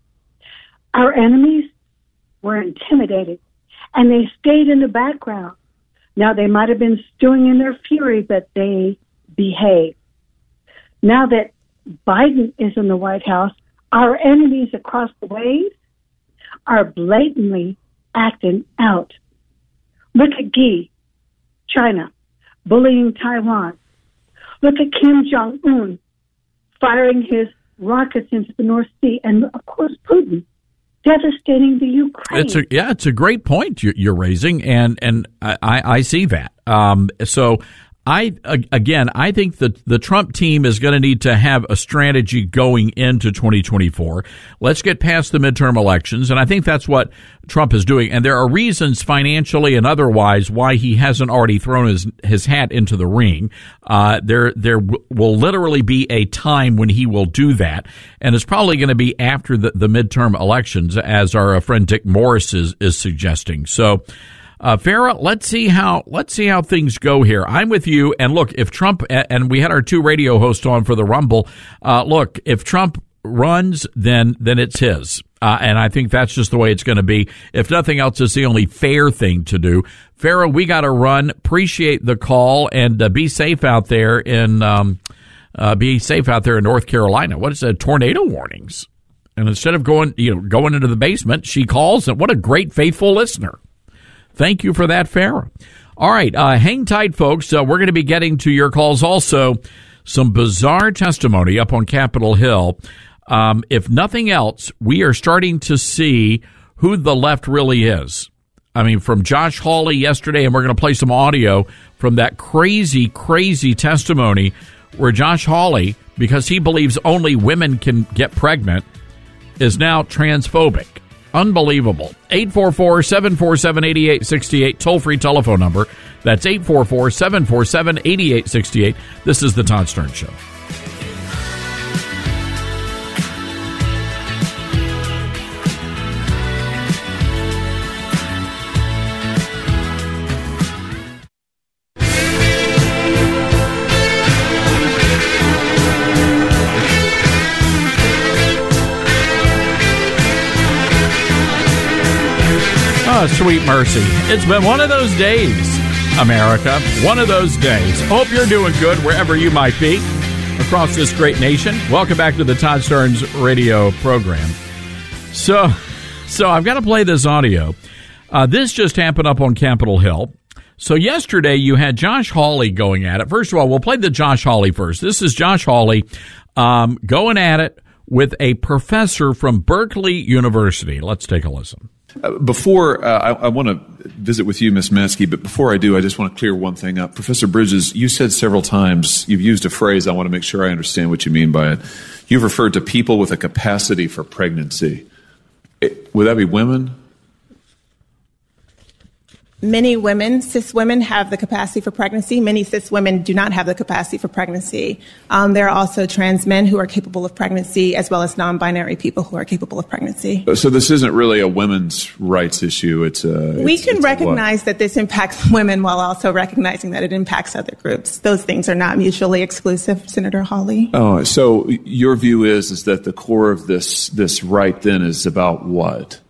our enemies were intimidated, and they stayed in the background. Now, they might have been stewing in their fury, but they behaved. Now that Biden is in the White House, our enemies across the ways are blatantly acting out. Look at Xi, China, bullying Taiwan. Look at Kim Jong-un firing his rockets into the North Sea, and, of course, Putin devastating the Ukraine.
It's a, yeah, it's a great point you're, you're raising, and and I, I see that. Um, so I again, I think that the Trump team is going to need to have a strategy going into twenty twenty-four. Let's get past the midterm elections, and I think that's what Trump is doing. And there are reasons, financially and otherwise, why he hasn't already thrown his his hat into the ring. Uh, there there w- will literally be a time when he will do that, and it's probably going to be after the, the midterm elections, as our friend Dick Morris is is suggesting. So. Uh, Farrah, let's see how let's see how things go here. I'm with you. And look, if Trump, and we had our two radio hosts on for the Rumble. Uh, look, if Trump runs, then then it's his. Uh, and I think that's just the way it's going to be. If nothing else, it's the only fair thing to do. Farrah, we got to run. Appreciate the call, and uh, be safe out there in um, uh, be safe out there in North Carolina. What is it? Tornado warnings. And instead of going, you know, going into the basement, she calls. And what a great, faithful listener. Thank you for that, Farrah. All right, uh, hang tight, folks. Uh, we're going to be getting to your calls also. Some bizarre testimony up on Capitol Hill. Um, if nothing else, we are starting to see who the left really is. I mean, from Josh Hawley yesterday, and we're going to play some audio from that crazy, crazy testimony where Josh Hawley, because he believes only women can get pregnant, is now transphobic. Unbelievable. eight four four, seven four seven, eight eight six eight, toll-free telephone number. That's eight four four, seven four seven, eight eight six eight. This is the Todd Stern Show. Oh, sweet mercy. It's been one of those days, America. One of those days. Hope you're doing good wherever you might be across this great nation. Welcome back to the Todd Starnes radio program. So, so I've got to play this audio. Uh, this just happened up on Capitol Hill. So yesterday you had Josh Hawley going at it. First of all, we'll play the Josh Hawley first. This is Josh Hawley um, going at it with a professor from Berkeley University. Let's take a listen.
Uh, before, uh, I, I want to visit with you, Miz Maskey, but before I do, I just want to clear one thing up. Professor Bridges, you said several times, you've used a phrase, I want to make sure I understand what you mean by it. You've referred to people with a capacity for pregnancy. It, would that be women?
Many women, cis women, have the capacity for pregnancy. Many cis women do not have the capacity for pregnancy. Um, there are also trans men who are capable of pregnancy, as well as non-binary people who are capable of pregnancy.
So this isn't really a women's rights issue. It's a.
We
it's,
can
it's
recognize that this impacts women while also recognizing that it impacts other groups. Those things are not mutually exclusive, Senator Hawley.
Oh, so your view is is that the core of this this right then is about what?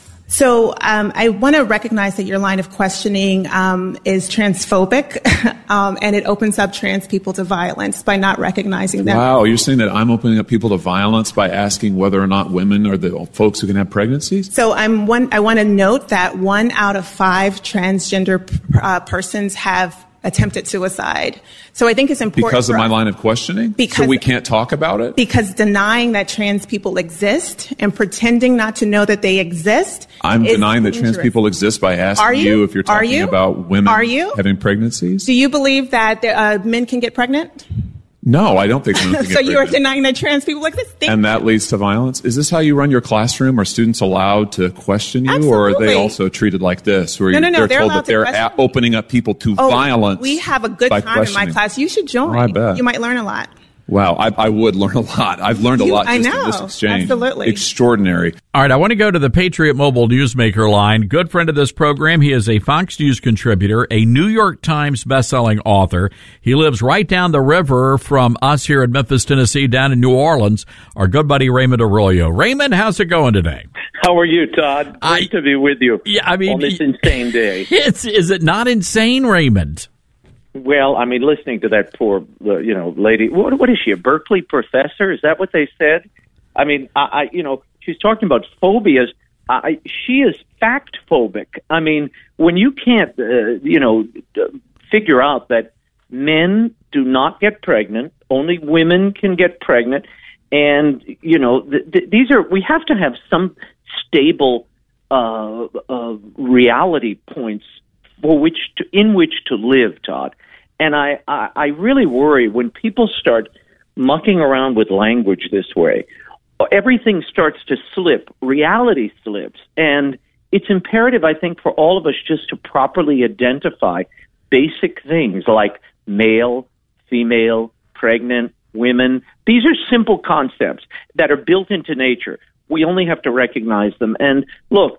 So um, I want to recognize that your line of questioning um, is transphobic, um, and it opens up trans people to violence by not recognizing them.
Wow, you're saying that I'm opening up people to violence by asking whether or not women are the folks who can have pregnancies?
So I'm one. I want to note that one out of five transgender uh, persons have attempted suicide. So I think it's important
because of my
us,
line of questioning.
Because,
so we can't talk about it.
Because denying that trans people exist and pretending not to know that they exist.
I'm
is
denying
dangerous.
that trans people exist by asking
Are you?
you if you're
Are
talking
you?
about women
Are you?
having pregnancies.
Do you believe that uh, men can get pregnant?
No, I don't think women can
So
get
you are
pregnant.
denying that trans people exist? Think-
And that leads to violence? Is this how you run your classroom? Are students allowed to question you?
Absolutely.
Or are they also treated like this? Where
No, no, no,
they're,
they're
told
allowed
that
to
they're
question.
a- opening up people to
Oh,
violence.
we have a good
by
time in my
questioning.
class. You should join.
Oh, I bet.
You might learn a lot.
Wow, I, I would learn a lot. I've learned a
You-
lot
I
just
know.
in this exchange.
Absolutely.
Extraordinary.
All right, I want to go to the Patriot Mobile Newsmaker line. Good friend of this program. He is a Fox News contributor, a New York Times bestselling author. He lives right down the river from us here in Memphis, Tennessee, down in New Orleans. Our good buddy Raymond Arroyo. Raymond, how's it going today?
How are you, Todd? Great
I,
to be with you.
Yeah, I mean,
on this insane day.
It's is it not insane, Raymond?
Well, I mean, listening to that poor, uh, you know, lady. What, what is she? A Berkeley professor? Is that what they said? I mean, I, I you know, she's talking about phobias. I, she is fact phobic. I mean, when you can't, uh, you know, figure out that men do not get pregnant, only women can get pregnant, and you know, th- th- these are we have to have some stable uh, uh, reality points for which to, in which to live, Todd. And I, I, I really worry when people start mucking around with language this way. Everything starts to slip. Reality slips. And it's imperative, I think, for all of us just to properly identify basic things like male, female, pregnant, women. These are simple concepts that are built into nature. We only have to recognize them. And look,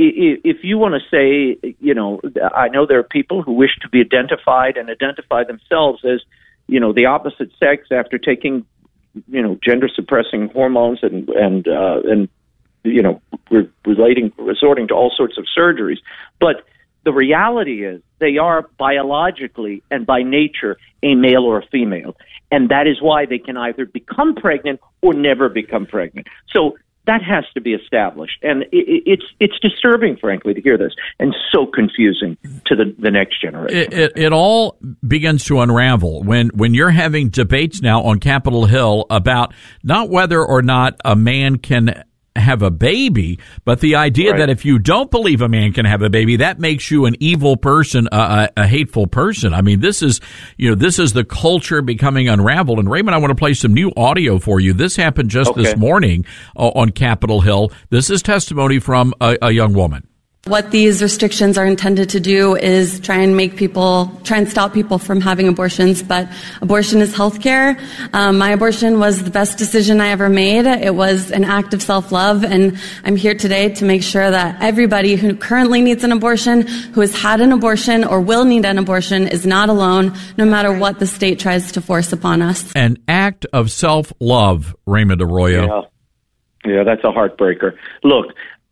if you want to say, you know, I know there are people who wish to be identified and identify themselves as, you know, the opposite sex after taking, you know, gender-suppressing hormones and and uh, and you know, re- relating, resorting to all sorts of surgeries. But the reality is they are biologically and by nature a male or a female, and that is why they can either become pregnant or never become pregnant. So that has to be established, and it, it's it's disturbing, frankly, to hear this, and so confusing to the, the next generation.
It, it, it all begins to unravel when when you're having debates now on Capitol Hill about not whether or not a man can have a baby, but the idea
Right.
that if you don't believe a man can have a baby, that makes you an evil person, a, a, a hateful person. I mean, this is, you know, this is the culture becoming unraveled. And Raymond, I want to play some new audio for you. This happened just
Okay.
this morning uh, on Capitol Hill. This is testimony from a, a young woman.
What these restrictions are intended to do is try and make people, try and stop people from having abortions, but abortion is healthcare. Um, my abortion was the best decision I ever made. It was an act of self-love, and I'm here today to make sure that everybody who currently needs an abortion, who has had an abortion or will need an abortion, is not alone, no matter what the state tries to force upon us.
An act of self-love, Raymond Arroyo.
Yeah, yeah, that's a heartbreaker. Look,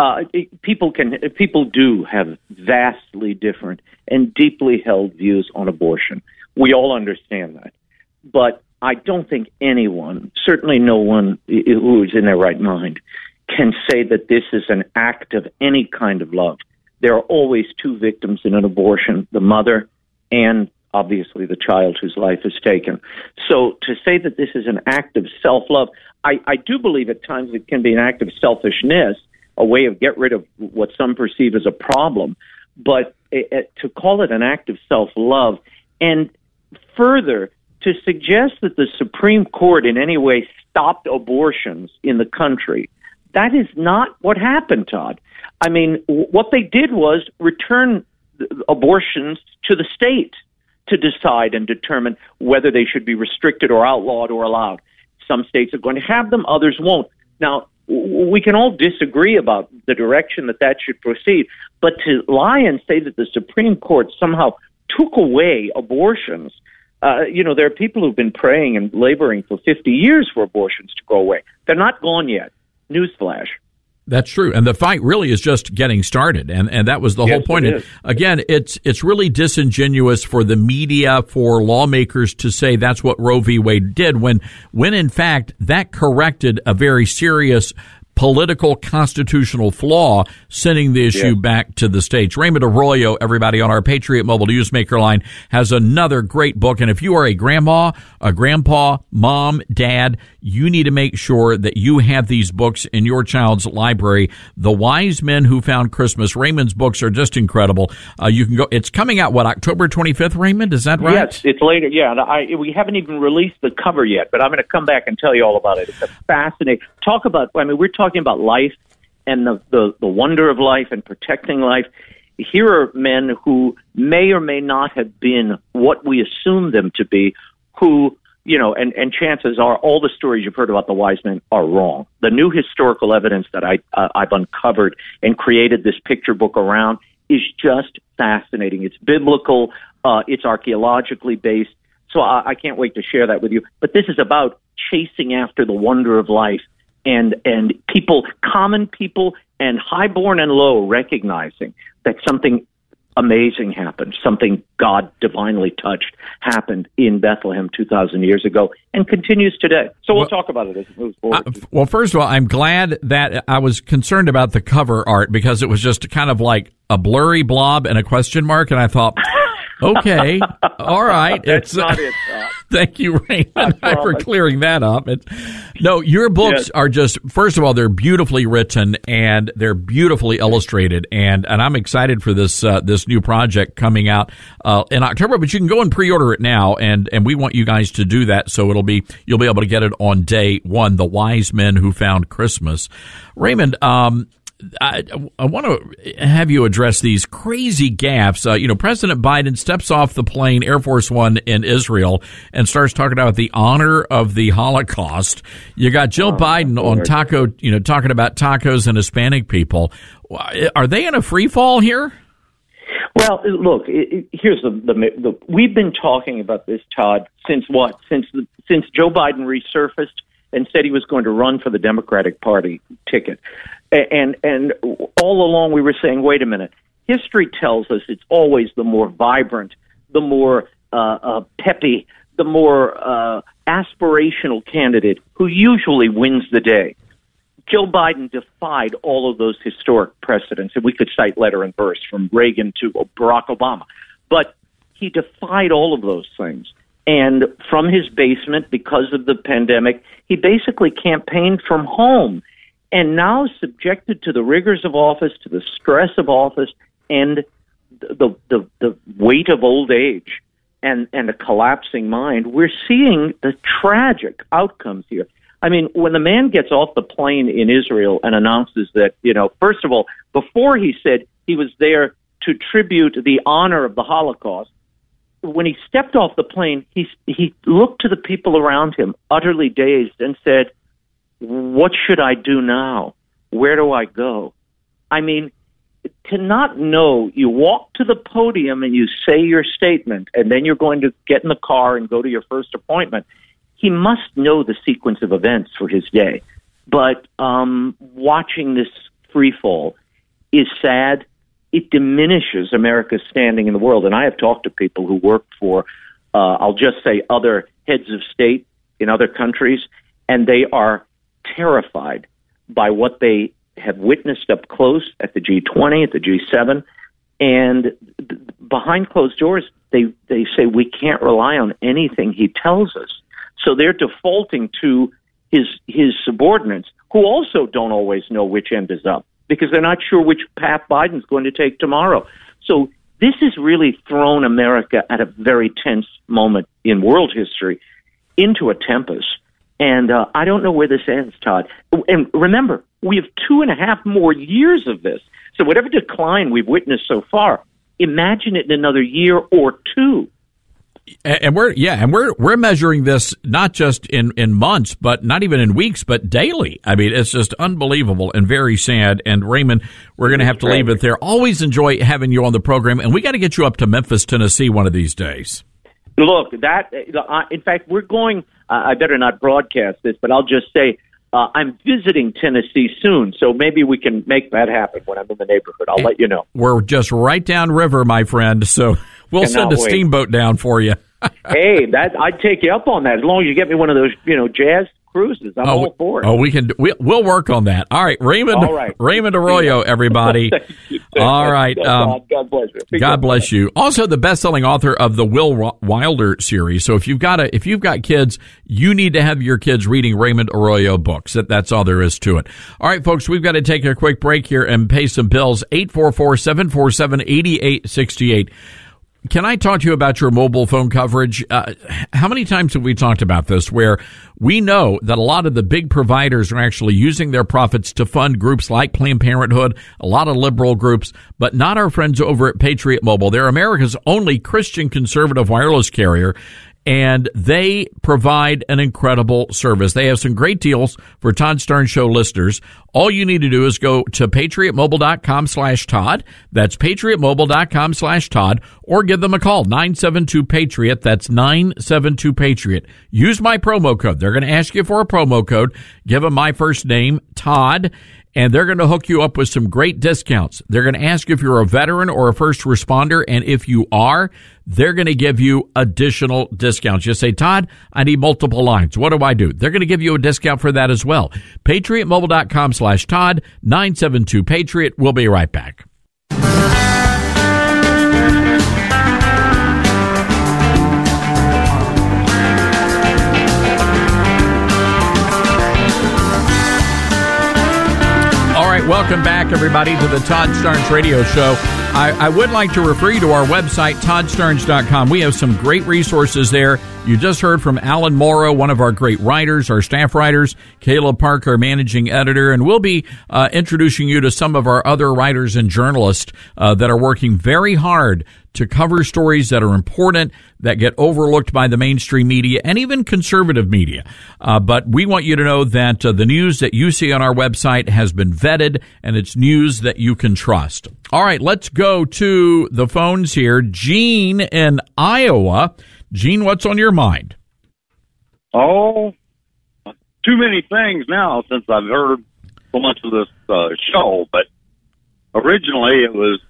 uh, it, people can people do have vastly different and deeply held views on abortion. We all understand that, but I don't think anyone, certainly no one who is in their right mind, can say that this is an act of any kind of love. There are always two victims in an abortion, the mother and obviously the child whose life is taken. So to say that this is an act of self-love, I, I do believe at times it can be an act of selfishness, a way of get rid of what some perceive as a problem. But it, it, to call it an act of self-love, and further, to suggest that the Supreme Court in any way stopped abortions in the country, that is not what happened, Todd. I mean, what they did was return abortions to the state to decide and determine whether they should be restricted or outlawed or allowed. Some states are going to have them, others won't. Now, we can all disagree about the direction that that should proceed, but to lie and say that the Supreme Court somehow took away abortions, uh, you know, there are people who've been praying and laboring for fifty years for abortions to go away. They're not gone yet. Newsflash.
That's true. And the fight really is just getting started. And, and that was the
yes,
whole point.
It
And again, it's, it's really disingenuous for the media, for lawmakers to say that's what Roe v. Wade did when, when in fact that corrected a very serious political constitutional flaw, sending the issue yeah. back to the states. Raymond Arroyo, everybody on our Patriot Mobile Newsmaker line, has another great book. And if you are a grandma, a grandpa, mom, dad, you need to make sure that you have these books in your child's library. The Wise Men Who Found Christmas. Raymond's books are just incredible. Uh, you can go. It's coming out, what, October twenty-fifth, Raymond? Is that right?
Yes, it's later. Yeah, I, we haven't even released the cover yet, but I'm going to come back and tell you all about it. It's a fascinating. Talk about, I mean, we're talking about life and the, the, the wonder of life and protecting life. Here are men who may or may not have been what we assume them to be, who, you know, and, and chances are all the stories you've heard about the wise men are wrong. The new historical evidence that I, uh, I've uncovered and created this picture book around is just fascinating. It's biblical. Uh, it's archaeologically based. So I, I can't wait to share that with you. But this is about chasing after the wonder of life and, and people, common people and highborn and low, recognizing that something amazing happened, something God divinely touched happened in Bethlehem two thousand years ago and continues today. So we'll, we'll talk about it as it moves forward. Uh,
well, first of all, I'm glad that I was concerned about the cover art because it was just kind of like a blurry blob and a question mark, and I thought, okay, all right.
That's
it's,
not it. Uh,
thank you, Raymond, for clearing that up. It, no, your books yes. are just, first of all, they're beautifully written and they're beautifully illustrated, and, and I'm excited for this uh, this new project coming out uh, in October. But you can go and pre-order it now, and and we want you guys to do that, so it'll be you'll be able to get it on day one. The Wise Men Who Found Christmas. Raymond, um, I, I want to have you address these crazy gaffes. Uh, you know, President Biden steps off the plane, Air Force One in Israel, and starts talking about the honor of the Holocaust. You got Jill oh, Biden on taco, you know, talking about tacos and Hispanic people. Are they in a free fall here?
Well, look, it, it, here's the, the, the we've been talking about this, Todd, since what? Since the, since Joe Biden resurfaced and said he was going to run for the Democratic Party ticket. And and all along we were saying, wait a minute, history tells us it's always the more vibrant, the more uh, uh, peppy, the more uh, aspirational candidate who usually wins the day. Joe Biden defied all of those historic precedents, and we could cite letter and verse from Reagan to Barack Obama. But he defied all of those things. And from his basement, because of the pandemic, he basically campaigned from home. And now subjected to the rigors of office, to the stress of office, and the the, the weight of old age and, and a collapsing mind, we're seeing the tragic outcomes here. I mean, when the man gets off the plane in Israel and announces that, you know, first of all, before he said he was there to tribute the honor of the Holocaust, when he stepped off the plane, he he looked to the people around him, utterly dazed, and said, what should I do now? Where do I go? I mean, to not know, you walk to the podium and you say your statement, and then you're going to get in the car and go to your first appointment. He must know the sequence of events for his day. But um, watching this free fall is sad. It diminishes America's standing in the world. And I have talked to people who work for, uh, I'll just say, other heads of state in other countries, and they are terrified by what they have witnessed up close at the G twenty, at the G seven, and behind closed doors, they, they say we can't rely on anything he tells us. So they're defaulting to his his subordinates, who also don't always know which end is up, because they're not sure which path Biden's going to take tomorrow. So this has really thrown America at a very tense moment in world history into a tempest. And uh, I don't know where this ends, Todd. And remember, we have two and a half more years of this. So whatever decline we've witnessed so far, imagine it in another year or two.
And we're yeah, and we're we're measuring this not just in, in months, but not even in weeks, but daily. I mean, it's just unbelievable and very sad. And Raymond, we're going to have to leave it there. Always enjoy having you on the program, and we got to get you up to Memphis, Tennessee, one of these days.
Look, that uh, in fact, we're going. Uh, I better not broadcast this, but I'll just say uh, I'm visiting Tennessee soon, so maybe we can make that happen when I'm in the neighborhood. I'll and let you know.
We're just right downriver, my friend. So. We'll Cannot send a wait. steamboat down for you.
Hey, that I'd take you up on that as long as you get me one of those, you know, jazz cruises. I'm
oh,
all for it.
Oh, we can. We, we'll work on that. All right, Raymond.
All right.
Raymond Arroyo, everybody. All right. Um,
God bless you.
God bless you. Also, the best-selling author of the Will Wilder series. So if you've got a, if you've got kids, you need to have your kids reading Raymond Arroyo books. That, that's all there is to it. All right, folks, we've got to take a quick break here and pay some bills. eight four four, seven four seven, eight eight six eight. Can I talk to you about your mobile phone coverage? Uh, how many times have we talked about this where we know that a lot of the big providers are actually using their profits to fund groups like Planned Parenthood, a lot of liberal groups, but not our friends over at Patriot Mobile. They're America's only Christian conservative wireless carrier, and they provide an incredible service. They have some great deals for Todd Starnes Show listeners. All you need to do is go to patriotmobile.com slash Todd. That's patriotmobile.com slash Todd, or give them a call, nine seven two Patriot. That's nine seven two Patriot. Use my promo code. They're going to ask you for a promo code. Give them my first name, Todd, and they're going to hook you up with some great discounts. They're going to ask if you're a veteran or a first responder, and if you are, they're going to give you additional discounts. Just say, Todd, I need multiple lines. What do I do? They're going to give you a discount for that as well. patriotmobile.com slash Todd, nine seven two Patriot. We'll be right back. Welcome back, everybody, to the Todd Starnes Radio Show. I, I would like to refer you to our website, todd starnes dot com. We have some great resources there. You just heard from Alan Morrow, one of our great writers, our staff writers, Caleb Park, our managing editor, and we'll be uh, introducing you to some of our other writers and journalists uh, that are working very hard to cover stories that are important, that get overlooked by the mainstream media and even conservative media. Uh, but we want you to know that uh, the news that you see on our website has been vetted, and it's news that you can trust. All right, let's go to the phones here. Gene in Iowa. Gene, what's on your mind?
Oh, too many things now since I've heard so much of this uh, show, but originally it was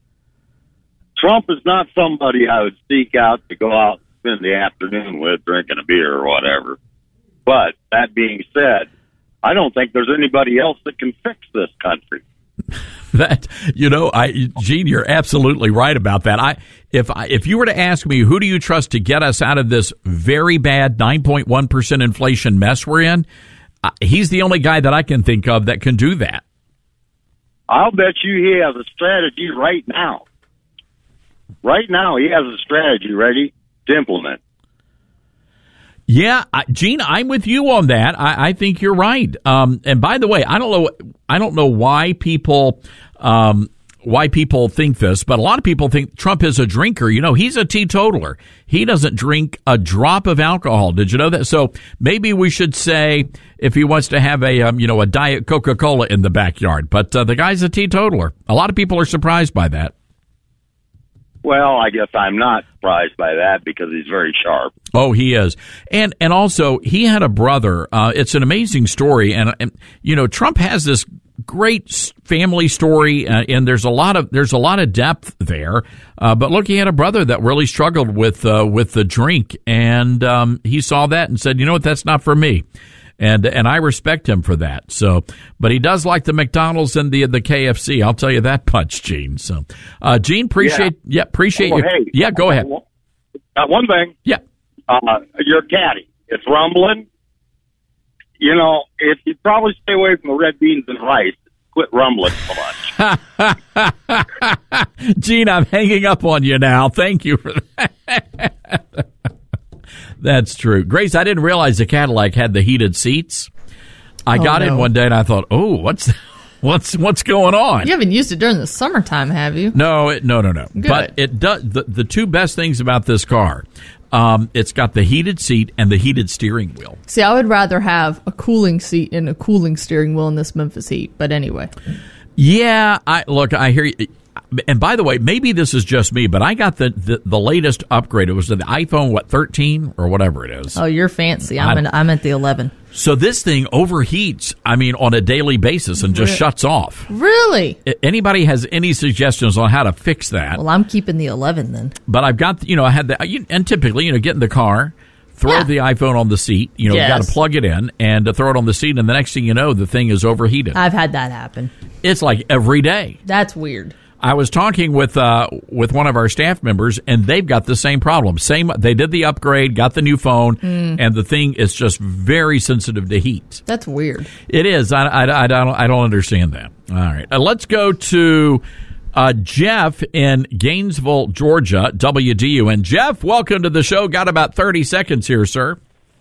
Trump is not somebody I would seek out to go out and spend the afternoon with drinking a beer or whatever. But that being said, I don't think there's anybody else that can fix this country.
That, you know, I, Gene, you're absolutely right about that. I, if I, if you were to ask me, who do you trust to get us out of this very bad nine point one percent inflation mess we're in, uh, he's the only guy that I can think of that can do that.
I'll bet you he has a strategy right now. Right now, he has a strategy ready to implement.
Yeah, I, Gene, I'm with you on that. I, I think you're right. Um, and by the way, I don't know, I don't know why people, um, why people think this, but a lot of people think Trump is a drinker. You know, he's a teetotaler. He doesn't drink a drop of alcohol. Did you know that? So maybe we should say if he wants to have a, um, you know, a Diet Coca-Cola in the backyard. But uh, the guy's a teetotaler. A lot of people are surprised by that.
Well, I guess I'm not surprised by that because he's very sharp.
Oh, he is. And and also, he had a brother. Uh, it's an amazing story. And, and, you know, Trump has this great family story, uh, and there's a lot of there's a lot of depth there. Uh, but look, he had a brother that really struggled with uh, with the drink, and um, he saw that and said, "You know what? That's not for me." And and I respect him for that. So, but he does like the McDonald's and the the K F C. I'll tell you that much, Gene. So, uh, Gene, appreciate yeah, yeah appreciate
oh,
you.
Hey,
yeah, go ahead.
Uh, one thing.
Yeah.
Uh, your caddy. It's rumbling. You know, if you probably stay away from the red beans and rice, quit rumbling so much.
Gene, I'm hanging up on you now. Thank you for that. That's true. Grace, I didn't realize the Cadillac had the heated seats. I
Oh,
got
no.
in one day and I thought, oh, what's what's what's going on?
You haven't used it during the summertime, have you?
No, it, no, no, no.
Good.
But it does. The, the two best things about this car, um, it's got the heated seat and the heated steering wheel.
See, I would rather have a cooling seat and a cooling steering wheel in this Memphis heat. But anyway.
Yeah, I look. I hear you. And by the way, maybe this is just me, but I got the, the, the latest upgrade. It was the iPhone, what, thirteen or whatever it is.
Oh, you're fancy. I'm,
I-
in, I'm at the eleven.
So this thing overheats, I mean, on a daily basis and just
Re-
shuts off.
Really?
I- Anybody has any suggestions on how to fix that?
Well, I'm keeping the eleven then.
But I've got, you know, I had the, you- and typically, you know, get in the car, throw
Yeah.
the iPhone on the seat, you know, you got
Yes.
to plug it in and uh, throw it on the seat, and the next thing you know, the thing is overheated.
I've had that happen.
It's like every day.
That's weird.
I was talking with uh, with one of our staff members, and they've got the same problem. Same, they did the upgrade, got the new phone,
Mm.
and the thing is just very sensitive to heat.
That's weird.
It is. I, I, I don't. I don't understand that. All right, uh, let's go to uh, Jeff in Gainesville, Georgia, W D U. And Jeff, welcome to the show. Got about thirty seconds here, sir.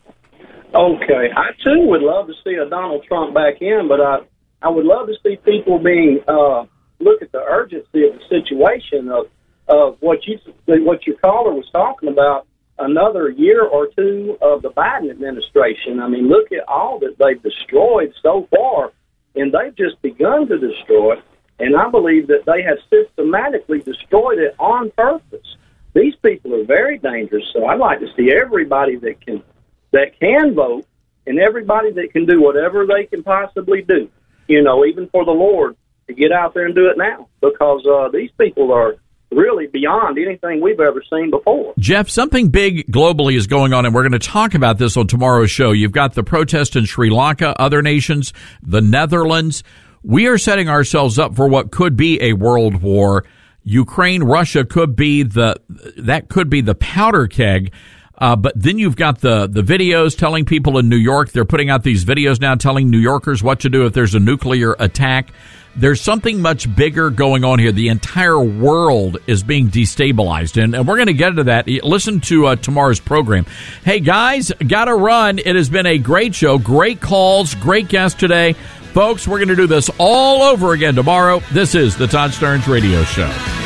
Okay, I too would love to see a Donald Trump back in, but I I would love to see people being uh, look at the urgency of the situation of of what you what your caller was talking about. Another year or two of the Biden administration. I mean, look at all that they've destroyed so far, and they've just begun to destroy. And I believe that they have systematically destroyed it on purpose. These people are very dangerous. So I'd like to see everybody that can that can vote, and everybody that can do whatever they can possibly do, you know, even for the Lord, to get out there and do it now, because uh, these people are really beyond anything we've ever seen before.
Jeff, something big globally is going on, and we're going to talk about this on tomorrow's show. You've got the protest in Sri Lanka, other nations, the Netherlands. We are setting ourselves up for what could be a world war. Ukraine, Russia could be the that could be the powder keg. Uh, but then you've got the, the videos telling people in New York, they're putting out these videos now telling New Yorkers what to do if there's a nuclear attack. There's something much bigger going on here. The entire world is being destabilized, and, and we're going to get into that. Listen to uh, tomorrow's program. Hey, guys, got to run. It has been a great show. Great calls, great guests today. Folks, we're going to do this all over again tomorrow. This is the Todd Stearns Radio Show.